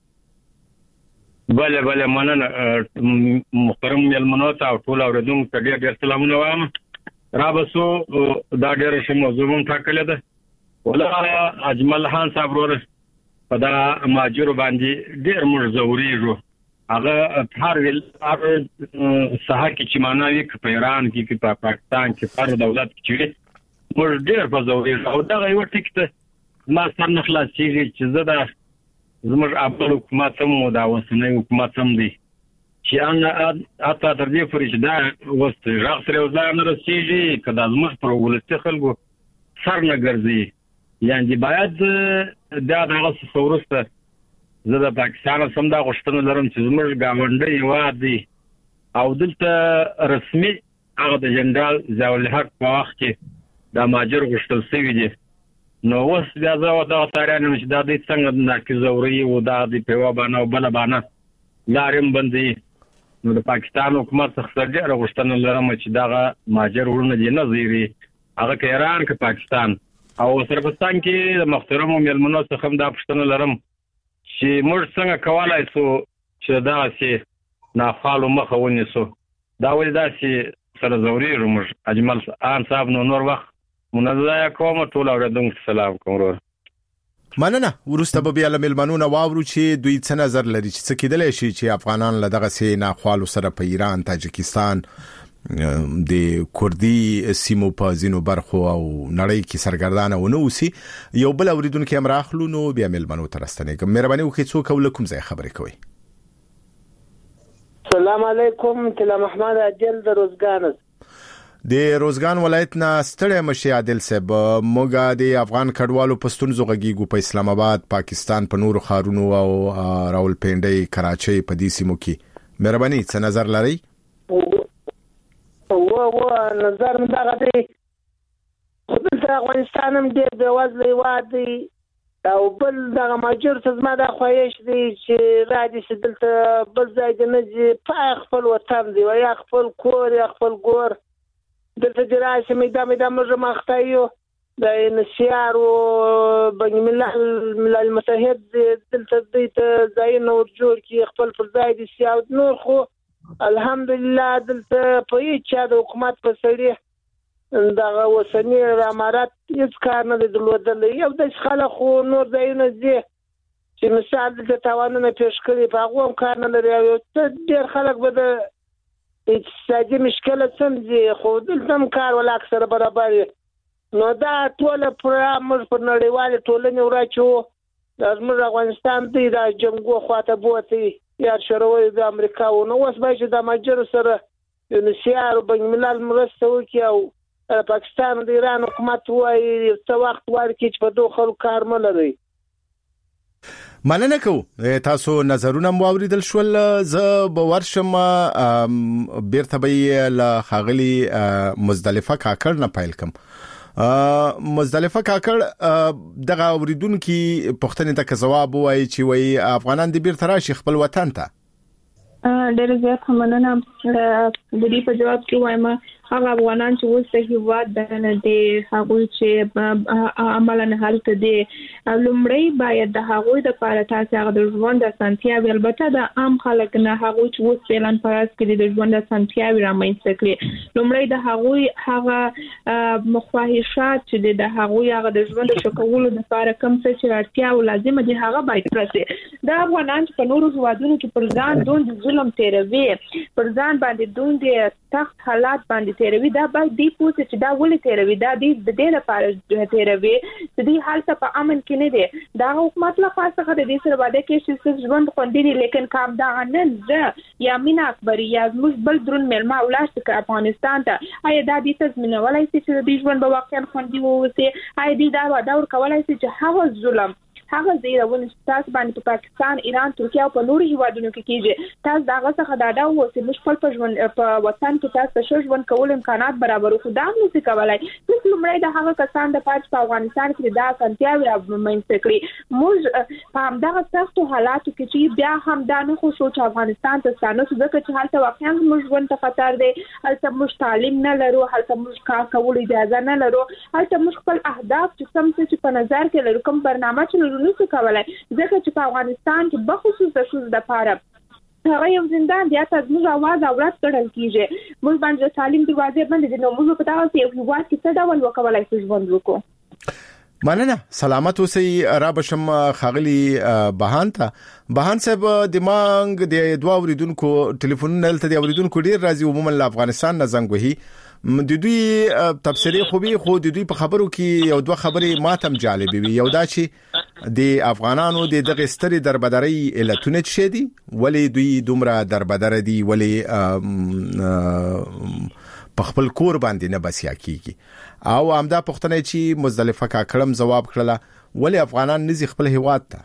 بله مننه محترم ملمنو ته ټول اوریدونکو ته ډېر سلامونه وایم را بسو دا ډېر ښه موضوع هم ټاکلې ده ولا اجمل خان صاحب ورور په دا ماجر باندې ډېر موږ زوريږو هغه هر ساحه کې چې معنی په ایران کې په پاکستان کې پر دولت کې موږ ډېر په زوريږو او دا یو ټیکټ ما سم نه خلاصيږي چې زه دا زموږ خپل حکومت هم دا وسنۍ حکومت هم دی چې ان اته تر دې پورې چې دا وست راغ سره وزان رسېږي کدا زموږ پر ولست خلکو سر نه ګرځي یعنی باید دا دغه څورسته زه د پاکستان سم دا غوښتنه لرم چې زموږ ګاونډي هیواد دی او دلته رسمي هغه د جنرال ضیاء الحق په وخت کې دا ماجر غوښتل شوی دی نو اوس بیا زه دا تاریخ چې دا د څنګه ناکي زوري او دا د پیوا باندې او بل باندې لارم باندې نو د پاکستان حکومت څخه ډېر غوښتنه لرم چې دا ماجر ورونه دي نه زیری هغه کې ایران کې پاکستان او سربستان کې د محترم ملمنو څخه هم دا پښتنه لرم چې موږ څنګه کولای شو چې دا سي نافعال مخه ونیسو دا ولې دا سي سره زوري موږ اجمل خان صاحب نور وخت منځه کوم ټول اوریدونکو سلام کوم ورور مننه ورسته به بیا ملمنونه واورو چې دوی څه نظر لري چې څه کېدلی شي چې افغانان له دغه سي ناخوالو سره په ایران تاجکستان د کوردي سیمو په ځینو برخو او نړۍ کې سرګردانه ونه اوسي یو بل اوریدونکو هم راخلو نو بیا ملمنو ترستنه مهرباني وکړئ څوک ولکم ځای خبرې کوي السلام علیکم تل محمد عادل د روزګان د روزګان ولایت نه ستړی مشه عادل صاحب موږ د افغان کډوالو پښتون زوغږیګو په اسلام آباد پاکستان په نورو ښارونو او راولپنډي کراچۍ په دې سیمو کې مهرباني څه نظر لرئ و نظر من دغه دی خو افغانستان هم ډېر بېوزله هېواد دی او بل دغه ماجر ته زما دا خواهش دی چې را دي چې دلته بل ځای د نه ځي په خپل وطن دی یا خپل کور یا خپل ګور دلته د راشي میدا موږ مخته یو د انسیار او بین الملل متحد دلته د ځایونه ورجوړ کی خپل پر ځای دي سیاو نور خو الحمدلله دلته په هیڅ د حکومت په سړي دغه وسنی امارات هیڅ کار نه درلودل یو د خلک خو نور ځایونه دي چې مثال د توانونه پیش کړي په هغه کار نه لري او ډېر خلک به د اقتصادي مشکله سمځي خو دلته کار ولا اکثر برابر نو دا ټول پرامر پر نړیواله ټولنې ورچو د زموږ افغانستان دی د جنگو خواته بوتي یا شروع د امریکا او نو اوس به چې د مجر سره انسیار بین الملل مرسته وکي او پاکستان د ایران حکومت وایي څو وخت ورکړي چې په دوه خلکو کار ملري مننه کو تاسو نظرونه موریدل شول ز بورشم بیرته به ل خاغلی مزدلفه کاکړ نه پایل کم مزدلفه کاکړ دغه اوریدونکو پښتنې ته جواب وایي چې وایي افغانان د بیرته راشي خپل وطن ته ډېر زیات مننه د دې په جواب کې وایم هغه افغانان چې اوس د هیواد دننه دي هغه چې عملاً حالت دي لومړی باید د هغوی د لپاره تاسو هغه د ژوند د سنتیاوي البته د عام خلک نه هغه چې اوس پلان پراس کې د ژوند د سنتیاوي رامنځته کړي لومړی د هغوی هغه مخواهشات چې د هغوی هغه د ژوند د شکولو لپاره کوم څه چې اړتیا او لازم دي هغه باید راسي د افغانان په نورو هیوادونو کې پر ځان دوند ظلم تیروي پر ځان باندې دوند تخت حالات باندې تیروي دا باید دی پوسه چې دا ولې تیروي دا د دې لپاره تیروي چې دی حالت په امن کې نه دي دا حکومت لا خاصه د دې سره واده کې چې ژوند خوندي دي لیکن کام دا نن زه یا مینا اکبر یا موږ بل درون ملما ولاړ چې افغانستان ته آیا دا د تضمین ولای چې د ژوند په واقعا خوندي ووسي آیا دی دا ور کولای چې هغه ظلم هغه زیرونه تاسو باندې په پاکستان ایران ترکیه او په نورو هیوادونو کې کیږي تاسو داغه څخه دا و چې موږ خپل ژوند په وطن کې تاسو ته ژوند کول امکانات برابر خو دا نه څه کولای چې لومړی د هغه کسان د پاتې په افغانستان کې دا سنتیاوي راومنځ کړی موږ په همدغه سختو حالاتو کې چې بیا هم دا نه خو چې افغانستان ته ستانه ځکه چې حالت واقعا موږ ژوند ته خطر دی هلته موږ تعلیم نه لرو هلته موږ کار کول اجازه نه لرو هلته موږ خپل اهداف چې سم څه په نظر کې لرو کوم برنامه چې نو څه کولای ځکه چې په افغانستان کې بخصوص د شوز د پاره هغه یو زندان دی تاسو موږ आवाज اورات کړل کیږي موږ باندې تعلیم دروازې باندې نو موږ په تاسو یو هیواد کې څه ډول وکولای شو ژوند وکړو مننه سلامت اوسئ را بشم خاغلی بهان صاحب د مانګ د دوه اوریدونکو ټلیفون نلته د اوریدونکو ډیر راځي عموما له افغانستان نه زنګ وهي د دوی تفسیری خو د دوی په خبرو کې یو دوه خبرې ماتم جالبې وي یو دا چې د افغانانو د دغه ستري دربدري علتونه څه دي ولی دوی دومره دربدر دي ولی په خپل کور باندې نه بسیا کیږي او همدا پښتنه چې مزدلفه کاکړم جواب کړله ولی افغانان نزي خپل هیواد ته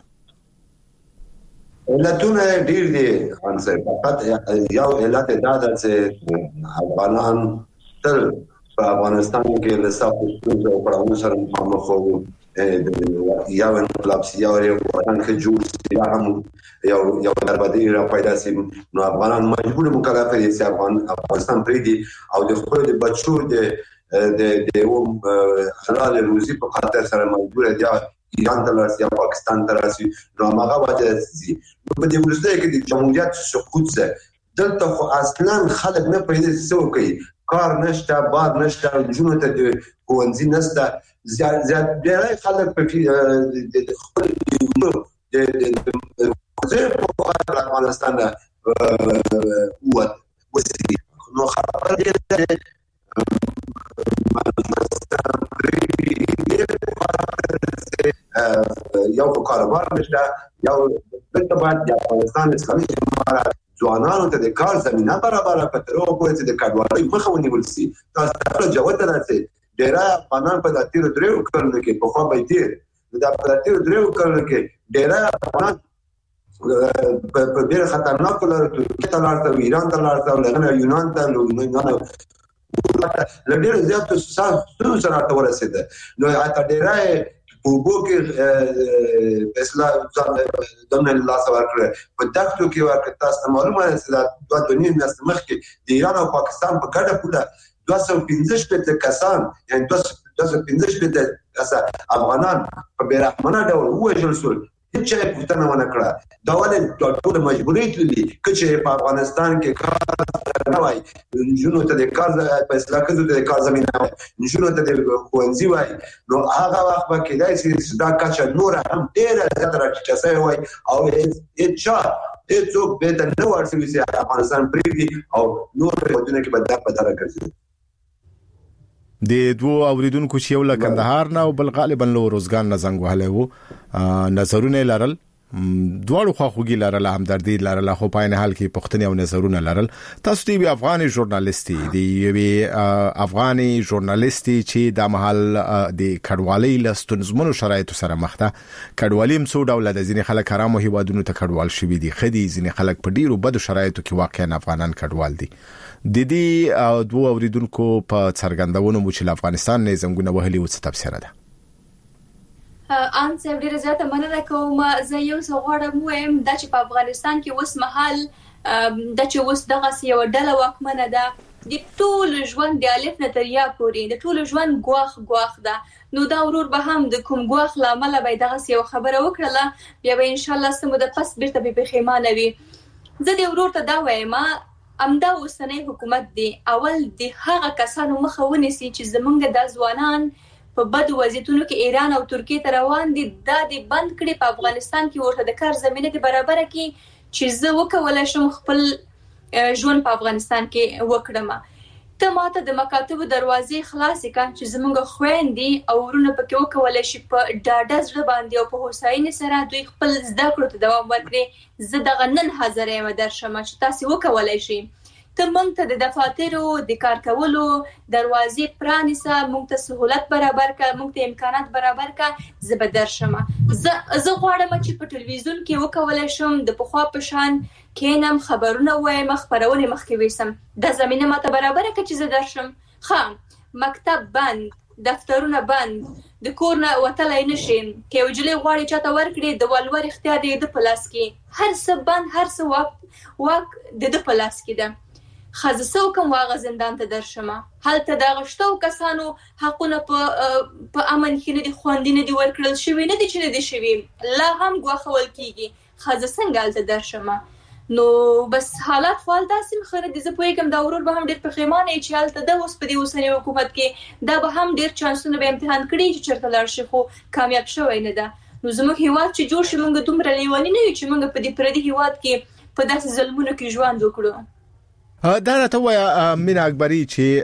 علتونه ډیر دي خان صاحب فقط یو علت دا ده چې افغانان تل په افغانستان کې له سختو ستونزو او پړاوونو سره مخامخ وو یو انقلاب سیاسي وطن کې جوړ شي هم یو دربدري را پیدا شي نو افغانان مجبور مکلف دي چې افغانستان پریږدي او د خپل د بچو د حلال روزي په خاطر سره مجبور دي ایران ته لاړ یا پاکستان ته راشي نو هغه وجه دي په دې ورسته کې د جمهوریت سقوط څخه دلته خو اصلا خلک نه پیدا څه کوي کار نشته بار نشته جنونو ته د کوونځي نشته زیات ډېر خلک په خپل د افغانستان وسی نو خبر دې یو کاروبار نشته یو دلته باید د افغانستان اسلامي امارات ځوانانو ته د کار زمينه برابر کړو او په دې کډوالۍ مخه ونیول شي تاسو ته جواب درته ډیره افغانان په داتیر درو کړنو کې په خوا به دي د داتیر درو کړنو کې ډیره افغانان په ډیره خطرناک لاره ترکیه ته لاړ ایران ته لاړ لغنه یونان ته لږ زیات څه سره ورسېده نو اته ډیره په بو کې اصلاح دمن الله سوار کړ په دغه کې ورکړه تاسو معلومه ده چې د دنیا نس مخ کې د ایران او پاکستان په ګډه پوله 215 کسان یعنی 215 افغانان په بیرحمانه ډول وژل شول، هیڅ پوښتنه ونه کړه. دا ولې ټول مجبورې تللي چې په افغانستان کې کار نه وای، نجونو ته د کار په اصلاح کې د کار زمينه وای، نجونو ته د ښوونځي وای، نو هغه وخت به کېدای شي دا کچه نور هم ډېره زیاته راټیټه شوې وای او هیڅوک به ته نه ورسوي چې افغانستان پرېږدي او نور هېوادونه کې به دا بدله ګرځي. د دوه اوریدونکو چې یو له کندهار نه او بل غالبا له روزګان نه زنګ وهلی وو، نظرونه لرل، دواړو خواخوږي لرله، همدردي لرله، خو په عین حال کې پښتني او نظرونه لرل. تاسو د افغاني ژورنالیستي دی یوې افغاني ژورنالیستي چې د محل د کډوالۍ له ستونزمنو شرایطو سره مخ ده. کډوالي هم څو ډوله د ځینې خلک حرامو هیوادونو ته کډوال شوي دي، خدي ځینې خلک په ډیرو بدو شرایطو کې واقعا افغانان کډوال دي. د دې دوه اوریدونکو په څرګندونو مو چې افغانستان نه زنګونه وهلي و څه تفسیر ده؟ ان څه ډیره زیاته مننه کوم. زه یو څه غواړم وایم دا چې په افغانستان کې اوس مهال دا چې اوس دغه یو ډله واکمنه ده، د ټول ژوند د الف نه تر یا پورې د ټول ژوند ګواخ ده. نو دا ورور به هم د کوم ګواخ لامل به دغه یو خبره وکړه، بیا به ان شاء الله سمو د پس بیرته به پښیمانه وي. زه د ورور ته دا وایم امدا اوسنۍ حکومت دی اول د هغه کسانو مخه ونیسي چې زمونږ د ځوانان په بد وضعیتونو کې ایران او ترکیه ته روان دي، دا د بند کړي په افغانستان کې ورته د کار زمينه دي برابر کړي چې زه وکولای شم خپل ژوند په افغانستان کې وکړم. ته ماته د مکاتبو دروازې خلاصې کړه چې زمونږ خويندې او ورونه پکې وکولای شي په ډاډه زړه باندې او په هوساینې سره دوی خپل زده کړو ته دوام ورکړي. زه دغه نن حاضر یم درشم چې تاسو وکولای شي. ته مونږ ته د دفاترو د کار کولو دروازې پرانیسه، مونږ ته سہولت برابر کړه، مونږ ته امکانات برابر کړه. زه به درشم. زه غواړم چې په ټلویزیون کې وکولای شم د پخوا په شان کینم، خبرونه وایم، خبرونه مخکې وسم. د زمينه ماته برابر کړه چې زه درشم. خام مکتب بند، دفترونه بند، د کور نه وتلای نشم. کې یو جلې غواړي چاته ورکړي د ولور اختیار دی د پلاس کې، هر څه بند، هر څه واک د پلاس کې ده. خزسو کوم واغه زندان ته درشم. هلته د غشتو کسانو حقونه په امن کې نه دي خوندې نه دي ورکړل شوی، نه دي چې نه دي شوی، لا هم غوښول کیږي. خزه څنګه هلته درشم؟ نو بس حالات فعال داسې مخره دي. زه پوهیږم دا ورور به هم ډېر پښیمانه چې هلته د اوس په دې اوسنۍ حکومت کې دا به هم ډېر چانسونه به امتحان کړي چې چېرته لاړ شي، خو کامیاب شوی نه ده. نو زموږ هیواد چې جوړ شي موږ دومره لیوني نه یو چې موږ په دې پردي هیواد کې په داسې ظلمونو کې ژوند وکړو. دا راته وایه مینا اکبري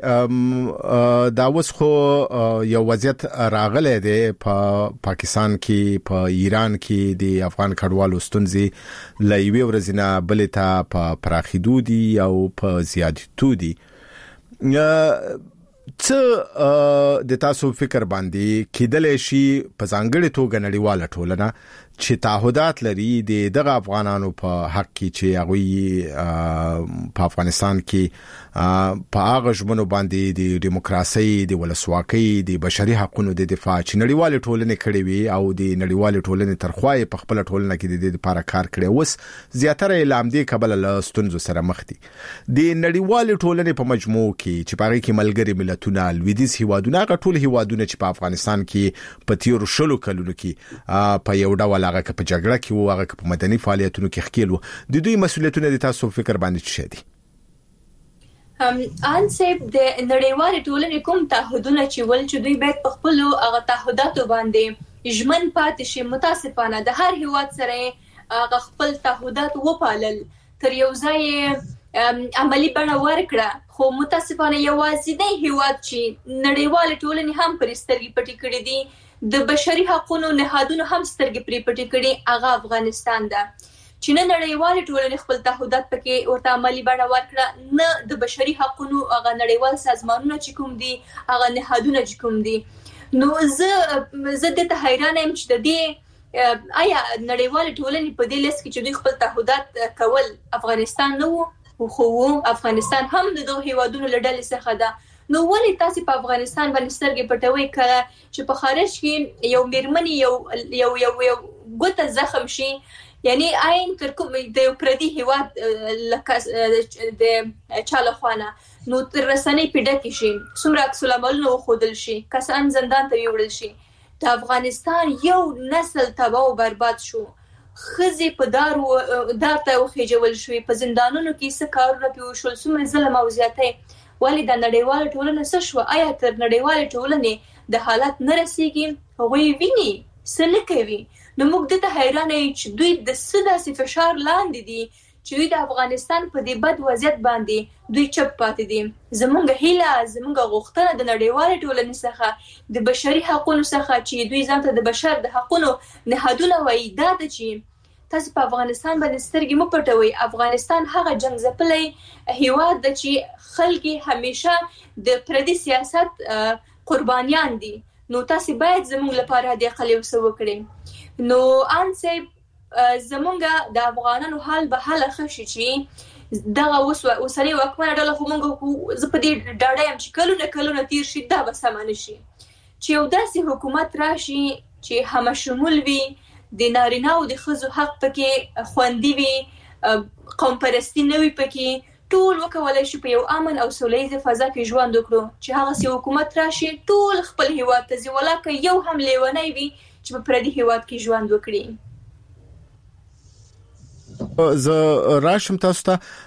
چې دا اوس خو یو وضعیت راغلی دی په پاکستان کې، په ایران کې د افغان کډوالو ستونزې له یوې ورځې نه بلې ته په پراخېدو دي او په زیاتېدو دي. څه د تاسو فکر باندې کېدلی شي په ځانګړې توګه نړیواله ټولنه چې تعهدات لري د دغه افغانانو په حق کې چې هغوی په افغانستان کې په هغه ژمنو باندې د دیموکراسي، د ولسواکۍ، د بشري حقوقو د دفاع چې نړیواله ټولنه کړې وي او د نړیواله ټولنې ترخوای په خپل ټولنه کې د دې لپاره کار کړي، اوس زیاتره اعلام دي قبل له ستونزو سره مخ دي. د نړیواله ټولنې په مجموع کې چې پاره کې ملګری ملتونه، لویدیځ هیوادونه، هغه ټول هیوادونه چې په افغانستان کې په تیرو شلو کلونو کې په یو ډول هغه په جګړه کې وو، هغه په مدني فعالیتونو کې ښکیل وو، د دوی مسؤلیتونه د تاسو فکر باندې څه دي؟ ان سیب د نړیوالې ټولنې کوم تعهدونه چې ول چې دوی باید په خپل هغه تعهداتو باندې ژمن پاتې شي. متاسفانه د هر هیواد سره هغه خپل تعهدات وپالل، تر یو ځای عملی بڼه ورکړه، خو متاسفانه یوازینی هیواد چې نړیوالې ټولنې هم پر سترګې پټې کړې دي، د بشري حقوقو نهادونو هم سترګې پرې پټې کړې، هغه افغانستان ده. چې نه نړیوالې ټولنې خپل تعهدات پکې ورته عملي بڼه ورکړه، نه د بشري حقوقو هغه نړیوال سازمانونه چې کوم دي، هغه نهادونه چې کوم دي. نو زه د ته حیرانه یم چې د دې آیا نړیوالې ټولنې په دې لیست کې چې دوی خپل تعهدات کول افغانستان نه وو، خو افغانستان هم د دوه هیوادونو له ډلې څخه ده. نو ولې تاسو په افغانستان باندې سترګې پټوي کړه چې په خارج کې یو میرمنې یو ګوته زخم شي، یعنی عین تر کوم د یو پردي هیواد لکه د چاله خوانه نو تر رسنۍ پیډه کې شي، څومره عکس العملونه وښودل شي، کسان زندان ته ویوړل شي. د افغانستان یو نسل تباہ او برباد شو. خزي په دار ته وخېجول شوې، په زندانونو کې څه کارونه پې وشول، څومره ظلم او زیاتی. ولې د نړیواله ټولنه څه شوه؟ آیا تر نړیوالې ټولنې د حالت نه رسېږي؟ هغوی ویني څه نه کوي. نو موږ دته حیرانه یو چې دوی د څه داسې فشار لاندې دي چې دوی د افغانستان په دې بد وضعیت باندې دوی چپ پاتې دي. زموږ هیله، زموږ غوښتنه د نړیوالې ټولنې څخه د بشري حقونو څخه چې دوی ځان ته د بشر د حقونو نهادونه وایي، دا ده چې تاسو په افغانستان باندې سترګې مه پټوئ. افغانستان هغه جنگ ځپلی هیواد ده چې خلک همیشه د پردي سیاست قربانیان دي. نو تاسو باید زموږ لپاره د عقل یو څه وکړئ. نو ان صاحب زمونږ د افغانانو حال به حاله ښه شي چې دغه اوسنۍ واکمنه ډله خو موږ زه په دې ډاډه یم چې کلونه تیر شي دا به سمه نه شي، چې یو داسې حکومت راشي چې همه شمول وي، د نارینه او د ښځو حق پکې خوندي وي، قوم پرستي نه وي پکې، ټول وکولای شي په یو امن او سوله ییزه فضا کې ژوند وکړو. چې هغه سي حکومت راشي ټول خپل هیواد ته ځي، ولاکه یو هم لیونی وي چې په پردي هیواد کې ژوند وکړي. زه راشم تاسو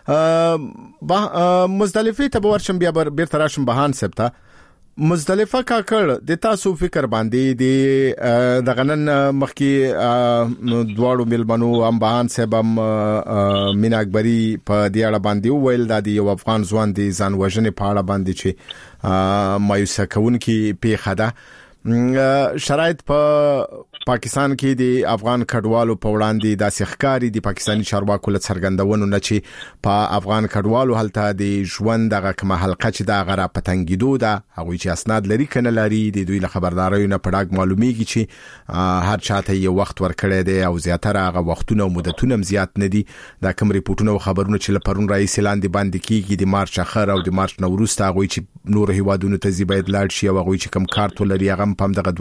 ته مزدلفه ته ورشم، بیا بیرته راشم بهان صاحب ته. مزدلفه کاکړ د تاسو فکر باندې د دغنن مخکي دواړو ملمنو ام بهان صاحب مینا اکبری په دې اړه باندې ویل د یو افغان ځوان د ځان وژنې په اړه باندې چې مایوسه کوونکی پیښه ده. شرایط په پاکستان کې د افغان کډوالو په وړاندې د سخکاری د پاکستاني چارواکو له څرګندونو نه چې په افغان کډوالو هلته د ژوند دغه کومه حلقه چې د غره پتنګیدو ده، هغه چې اسناد لري کنه لري، د دوی له خبرداري نه پړاګ معلومیږي چې هر چاته یو وخت ورکړی دی او زیاتره هغه وختونه او مدتونه زیات نه دي. دا کوم ریپورتونه او خبرونه چې لپرون رئیس لاندې باندې کیږي د مارچ اخر او د مارچ نوروز ته هغه چې نور هیوادونو ته زی باید لاړ شي او هغه چې کم کارت لري هغه په دغه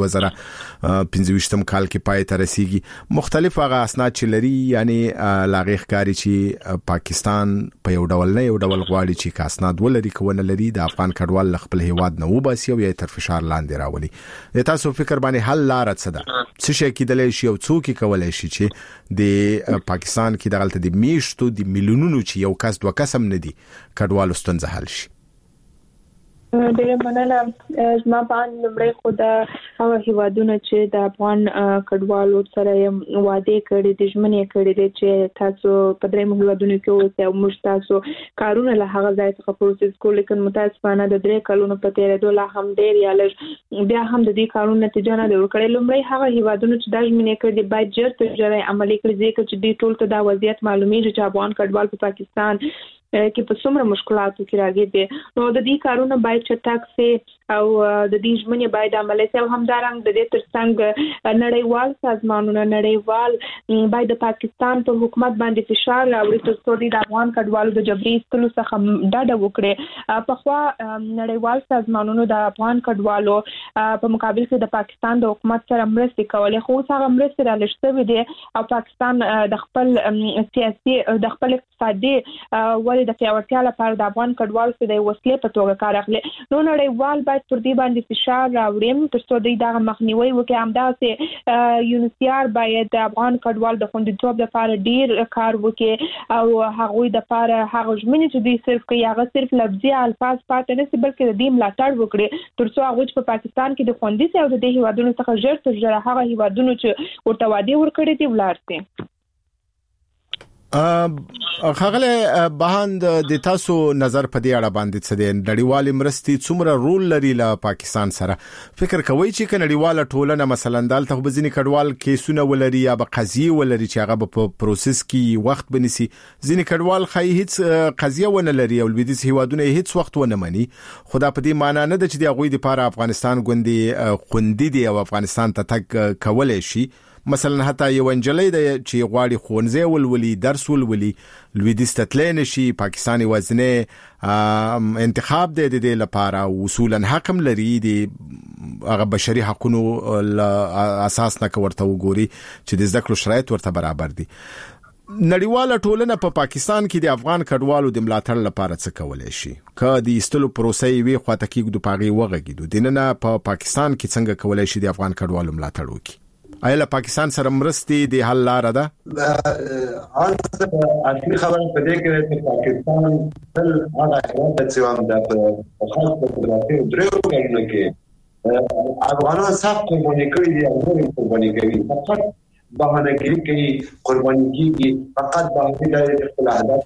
2025 کال کې پای ته رسیږي. مختلف هغه اسناد چې لري، یعنی لاغه ښکاری چې پاکستان په یو ډول نه یو ډول غواړي چې اسناد ولري کوونه لري د افغان کډوال خپل هیواد نه وباسي او یې تر فشار لاندې راولي. تاسو فکر باندې حل لار څه ده؟ څه شي کېدلی شي او څوک کولای شي چې د پاکستان کې دغلت د میشتو د میلیونونو چې یو کس دوه کس هم نه دي کډوالو ستونزه حل شي؟ ډېر مننه. زما باندې لمړی خو د هغه هیوادونه چې د افغان کډوالو سره وعده کړې د ژمنې کړې دي چې تاسو په درې هیوادونو کې اوسئ او موږ تاسو کارونه له هغه ځای څخه پروسس کوو، لیکن متاسفانه د 3 کلونو په تیرېدو لا هم ډېر یا لږ بیا هم د دې کارونو نتیجه نه ده ورکړې. لمړی هغه هیوادونه چې دا ژمنې کړې دي باید ژر تر ژره عملي کړي، ځکه چې دوی ټول ته دا وضعیت معلومیږي چې افغان کډوال په پاکستان کې په څومره مشکلاتو کې راغلي دي. نو د دې کارونه باید چټک سي او د دې ژمنې باید عملي سي او همدارنګ د دې ترڅنګ نړیوال سازمانونه نړیوال باید د پاکستان په حکومت باندې فشار راوړي تر څو د افغان کډوالو د جبري ایستلو څخه ډډه وکړي. په خوا نړیوال سازمانونو د افغان کډوالو په مقابل کې د پاکستان د حکومت سره مرسته کولې، خو هغه مرسته را لښتوي دي او پاکستان د خپل سیاسي د خپل اقتصادي د پیاوړتیا لپاره د افغان کډوالو سره د وسلې په توګه کار اخلي. نو نړیوال باید پر دې باندې فشار راوړي تر څو دوی دغه مخنیوي وکړي. همداسې یونیسیار باید د افغان کډوالو د خوندیتوب لپاره ډیر کار وکړي او هغوی د لپاره هغه ژمنې چې دوی صرف کوي هغه صرف لفظي الفاظ پاتې نه سي، بلکې د دې ملاتړ وکړي تر څو هغه په پاکستان کې د خوندي سي او د دې هیوادونو څخه ژر تر ژره هغه هیوادونو چې ورته وعده ورکړي دي ولاړ سي. خغله بهاند د تاسو نظر په دې اړه باندې څه دی؟ نړیوال مرستې څومره رول لري له پاکستان سره؟ فکر کوي چې نړیواله ټولنه مثلا دلته بزنی کډوال کیسونه ولري یا به قضیه ولري چې هغه په پروسس کې وخت بنسي؟ ځینې کډوال خای هیڅ قضیه ونه لري او لویدیځ هیوادونه هیڅ وخت ونه مني. خدا په دې معنی نه ده چې د غوي د لپاره افغانستان ګوندي خوندي دي او افغانستان ته تک کولای شي. مثلا حتی یو انجلۍ د چې غواړي خونځه ولولي درس ولولي لویدیځ تتلین شي، پاکستاني وزنه انتخاب د دې لپاره اصولا حکم لري د هغه بشري حقوقو اساس نه ورته وګوري چې د ذکر شرایط ورته برابر دي. نړیواله ټولنه په پاکستان کې د افغان کډوالو د ملاتړ لپاره څه کولای شي؟ که د ایستلو پروسې وی خواته کې د پاغي وغږیدو دنه په پاکستان کې څنګه کولای شي د افغان کډوالو ملاتړ وکړي؟ آیا پاکستان سره مرستې د حل لار ده؟ اصلي خبره په دې کې چې پاکستان تل هغه حالت چې هم د خاص په درېو کلونو کې افغانان سخت قرباني کړي دي او نور قرباني کوي. فقط بهانه کوي قرباني کیږي، فقط باندې د خپل اهداف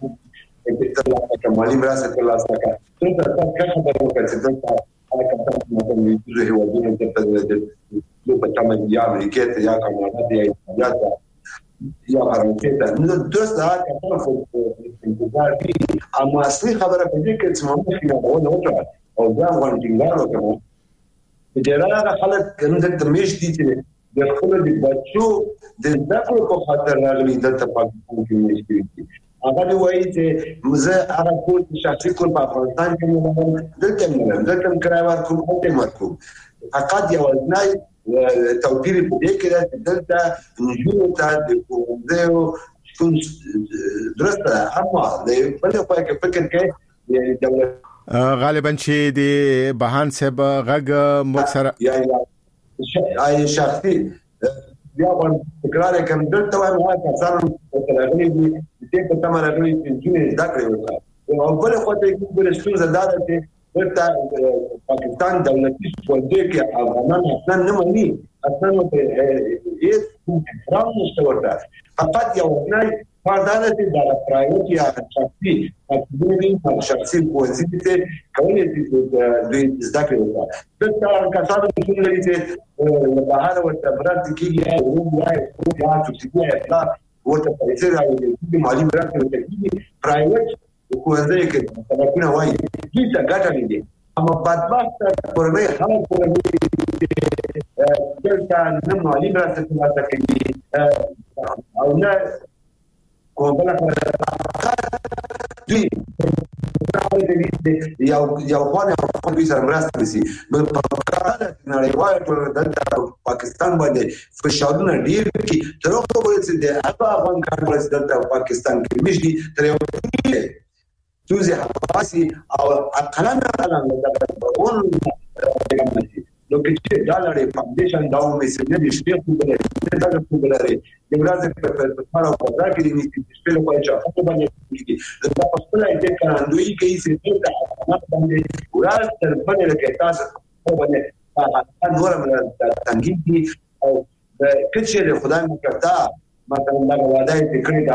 د کمالي مرسته ترلاسه کوي. څنګه تاسو خبرو کوئ چې دا هغه کسان چې د هیوادونو د په تمه یا امریکا ته یا کاناډا ته یا یا فرانسې ته نو دوست دا کسان په انتظار دي. اما اصلي خبره په دې کې چې موږ خو نه وځو او دا غونډینګار وکړو چې راغله خلک کنده تمیش دي چې د خپل د بچو د ذکر په خاطر راغلي د پاکستان کې مشکل هغه وایي چې زه هغه کور شخصي کور په افغانستان کې نه دلته کرایوار کوم او ته مرکو فقط یو ځای توپیر په دې کې چې دلته نجوم ته د کومځو کوم درسته اما د بل په کې فکر کې دولت غالبا چې د بهان صاحب غږ مکسر یا شخصي بیا تکرار کوم دلته وایم هغه کسان چې راغلي دي چې په تمه راغلي چې دا کړی وکړي او بل خو ته بل څه زدار ته ورته پاکستان دولتي څوډه کې افغانان اصلا نه مني، اصلا ته هیڅ احترام نشته ورته. فقط یو نه فردانه د پرایوت یا شخصي اکټیویټي شخصي پوزیټیو کولای شي د ذکر وکړي. دغه کسانو چې لري چې بهر ورته برابر کیږي او یا چې اطلاع ورته پیسې راوړي د مالی مرسته ورته پرایوت کوزه کې تمکن وایي چې ګټه لري. اما بدبخت کورنۍ خلک کورنۍ دلته نه مالی مرسته ترلاسه کوي او نه کومه دوی یو خو سره مرسته نشي. نو په کار نړیوال ټولنه د پاکستان باندې فشارونه ډیر کی تر هغه پورې چې د افغان کارګرانو د پاکستان کې مشدي تر یو توزي حواسي او اقلنا على البرون لو کې ډالر فاونډیشن دا مې سره د شپې په بلې دا په بلې د ورځې په پاره په ځای کې د شپې په اجازه په باندې دا په خپل دې کاندوي کې چې دا باندې ورځ تر باندې کې تاسو په باندې نور مله تنګي دي او کله خدای مکرتا مثلا دا وعده دې کړی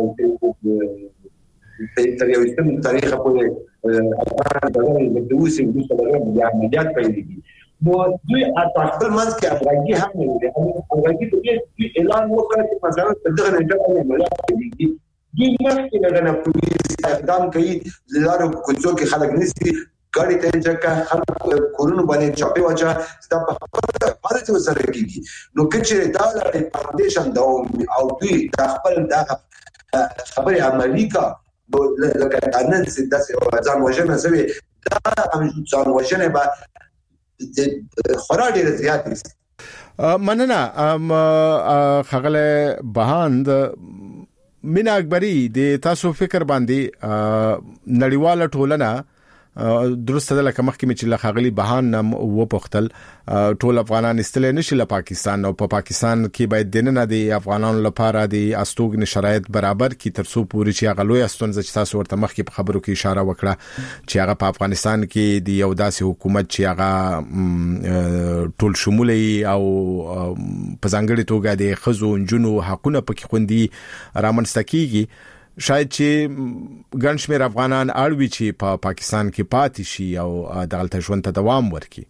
دا تر یو استم تاریخ پورې افغان د دوسي د عملیات پیلېږي. نو دوی خپل منځ کې افغاني هم نه لري. افغاني په دې اعلان وکړ چې مثلا په دغه نړۍ باندې عملیات پیلېږي. دوی مخکې نه پولیس اقدام کوي زلارو کوڅو کې خلک نشي ګاډي ته ځکه خلک کورونو باندې چاپی واچا ستا په خپل څه سره کیږي. نو کچې دا لري فاونډیشن دا او دوی خپل دا خبره عملی کا لکه نن چې د ځان وژنه سوي دا ځان وژنه به خورا ډیر زیات دي. مننه خغله بهاند مینا اکبری د تاسو فکر باندې نړیواله ټولنه درسته ده لکه مخکې چې لخغلی بهان نم و پختل ټول افغانان استل نشي له پاکستان او په پاکستان کې باید دنه د افغانانو لپاره د استوګن شرایط برابر کی ترڅو پوری چې غلوې استونځ چې تاسو ورته مخکې په خبرو کې اشاره وکړه چې هغه په افغانستان کې د یو داسې حکومت چې هغه ټول شمولي او په ځانګړي توګه د خزو انجونو حقونه پکې خوندي رامنځته شاید چې ګڼشمیر افغانان اړوي چې په پاکستان کې پاتې شي او دغلته ژوند ته دوام ورکړي.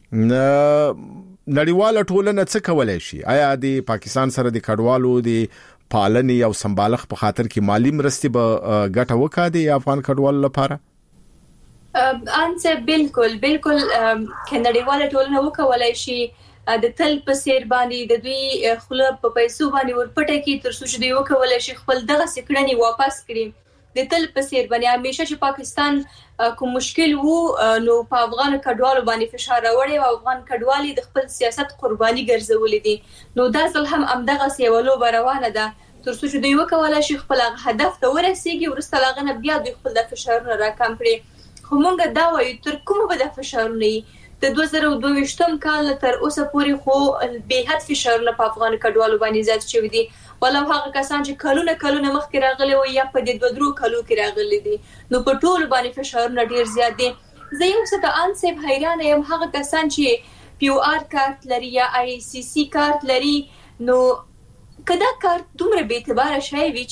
نړیواله ټولنه څه کولای شي؟ آیا د پاکستان سره د کډوالو د پالنې او سمبالښت په خاطر کې مالی مرستې به ګټه وکړي د افغان کډوالو لپاره؟ انسه بالکل کنړیواله ټولنه وکولای شي د تل په سیر باندې د دوی خله په پیسو باندې ورپټه کې تر څو چې دوی وکولای شي خپل دغه سکړنی واپس کړي د تل په سیر باندې همیشه چې پاکستان کوم مشکل وو نو په افغان کډوالو باندې فشار راوړي او افغان کډوالي د خپل سیاست قرباني ګرځولې دي. نو دا ځل هم دغه سیولو روانه ده ترڅو چې دوی وکولای شي خپل هدف ته ورسیږي. وروسته له هغه نه بیا دوی خپل د فشارونه راکم کړي. خو موږ دا وایو تر کومه به د فشارونه وي. د 2022 کال تر اوسه پورې خو به حد فشارونه په افغان کډوالو باندې زیات شوي دي. ولو هغه کسان چې کلونه مخکې راغلي وي یا په دې 2-3 کالو کې راغلي دي، نو په ټول باندې فشارونه ډیر زیات دي. زه یو څه د ان سیب حیرانه یم، هغه کسان چې پی او آر کارت لري یا آی سی سی کارت لري، نو کدا کارت دومره به اعتبار شي وي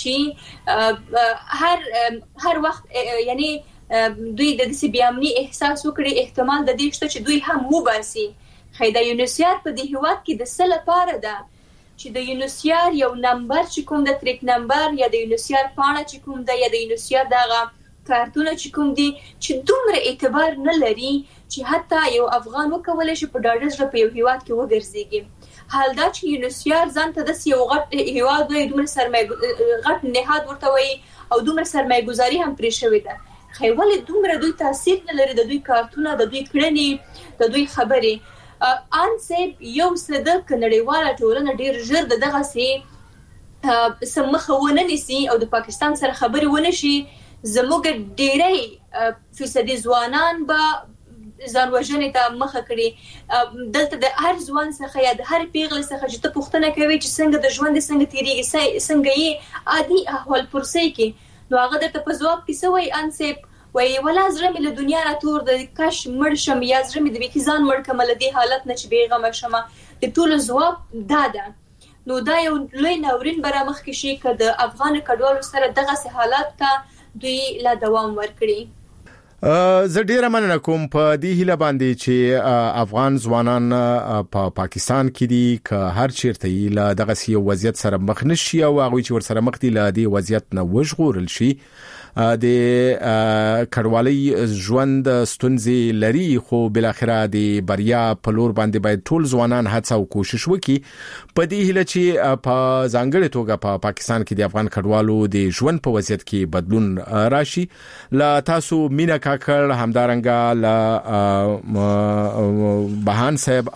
چې هر وخت یعنی دوی د دې بیامني احساس وکړي، احتمال د دې شته چې دوی هم وباسي. خو د یونیسیار په دې هیواد کې د څه لپاره ده چې د یونیسیار یو نمبر چې کوم د ټریک نمبر یا د یونیسیار پاڼه چې کوم ده یا د یونیسیار دغه کارتونه چې کوم دي چې دومره اعتبار نه لري چې حتی یو افغان وکولای شي په ډاډه زړه په یو هیواد کې وګرځيږي. حال دا چې یونیسیار ځان ته د یو غټ هیواد وي، دومره سرمایه غټ نهاد ورته وي او دومره سرمایه گذاري هم پرې شوې ده، خو ولې دومره دوی تاثیر نه لري د دوی کارتونه، د دوی کړنې، د دوی خبرې. ان سیب یو څه د نړیواله ټولنه ډیر ژر دغه سي سمخه ونه نیسي او د پاکستان سره خبرې ونه شي. زموږ ډیری فیصدي ځوانان به ځان وژنې ته مخه کړي. دلته د هر ځوان څخه یا د هر پیغلې څخه چې ته پوښتنه کوي چې څنګه د ژوند څنګه تیریږي، څنګه یې عادي احوال پرسي کې، نو هغه درته په ځواب کې څه وایي؟ ان سیب وایي ولا زړه مې له دنیا را تور د کاش مړ شم یا زړه مې د بیخي ځان مړ کړم له دې حالت نه چې بېغمه شمه. د ټولو ځواب دا ده. نو دا یو لوی ناورین به رامخکې شي که د افغان کډوالو سره دغسې حالات ته دوی لا دوام ورکړي. زه ډیره مننه کوم په دې هیله باندې چې افغان ځوانان په پاکستان کې دي که هر چیرته یې له دغه یو وضعیت سره مخ نشي او هغه چې ورسره مخ دي له دې وضعیت نه وژغورل شي. د کډوالۍ ژوند ستونزې لري، خو بل اخره د بریا په لور باندې باید ټول ځوانان هڅه او کوشش وکړي په دې هیله چې په ځانګړې توګه په پاکستان کې د افغان کډوالو د ژوند په وضعیت کې بدلون راشي. لا تاسو مینا کاکړ، همدارنګه لا بهان صاحب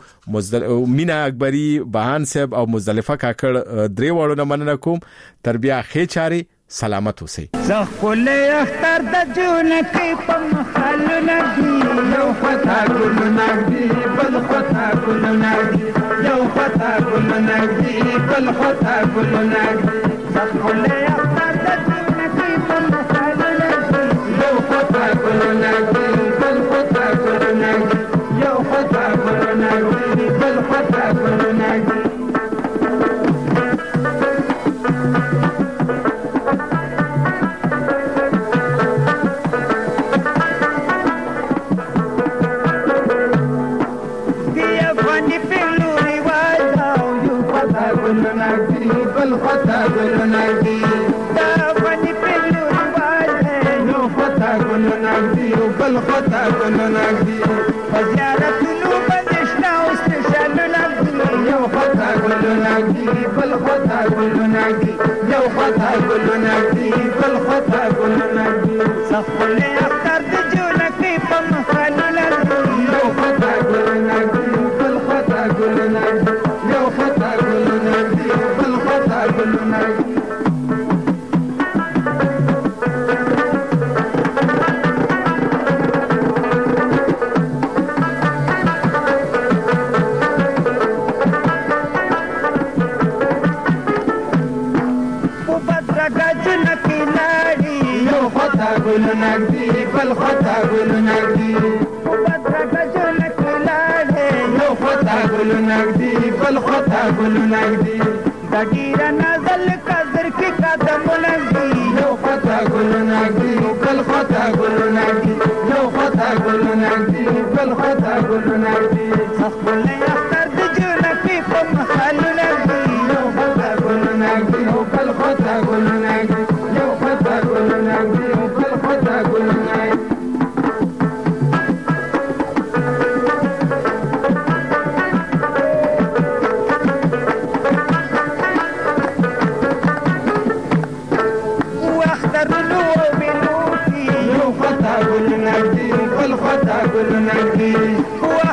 او مینا اکبری، بهان صاحب او مزدلفه کاکړ درې وړو نه مننه کوم. تر بیا ښې چاري، سلامت اوسئ. زخولې اختر د جون کې په مخالو نګي، یو خطا ګل نګي بل خطا ګل نګي، یو خطا ګل نګي بل خطا ګل نګي. زخولې اختر د جون کې په مخالو نګي، یو خطا ګل نګي بل خطا ګل نګي، یو خطا ګل نګي بل خطا ګل نګي.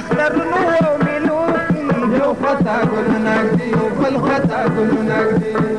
خطا ګل نګدي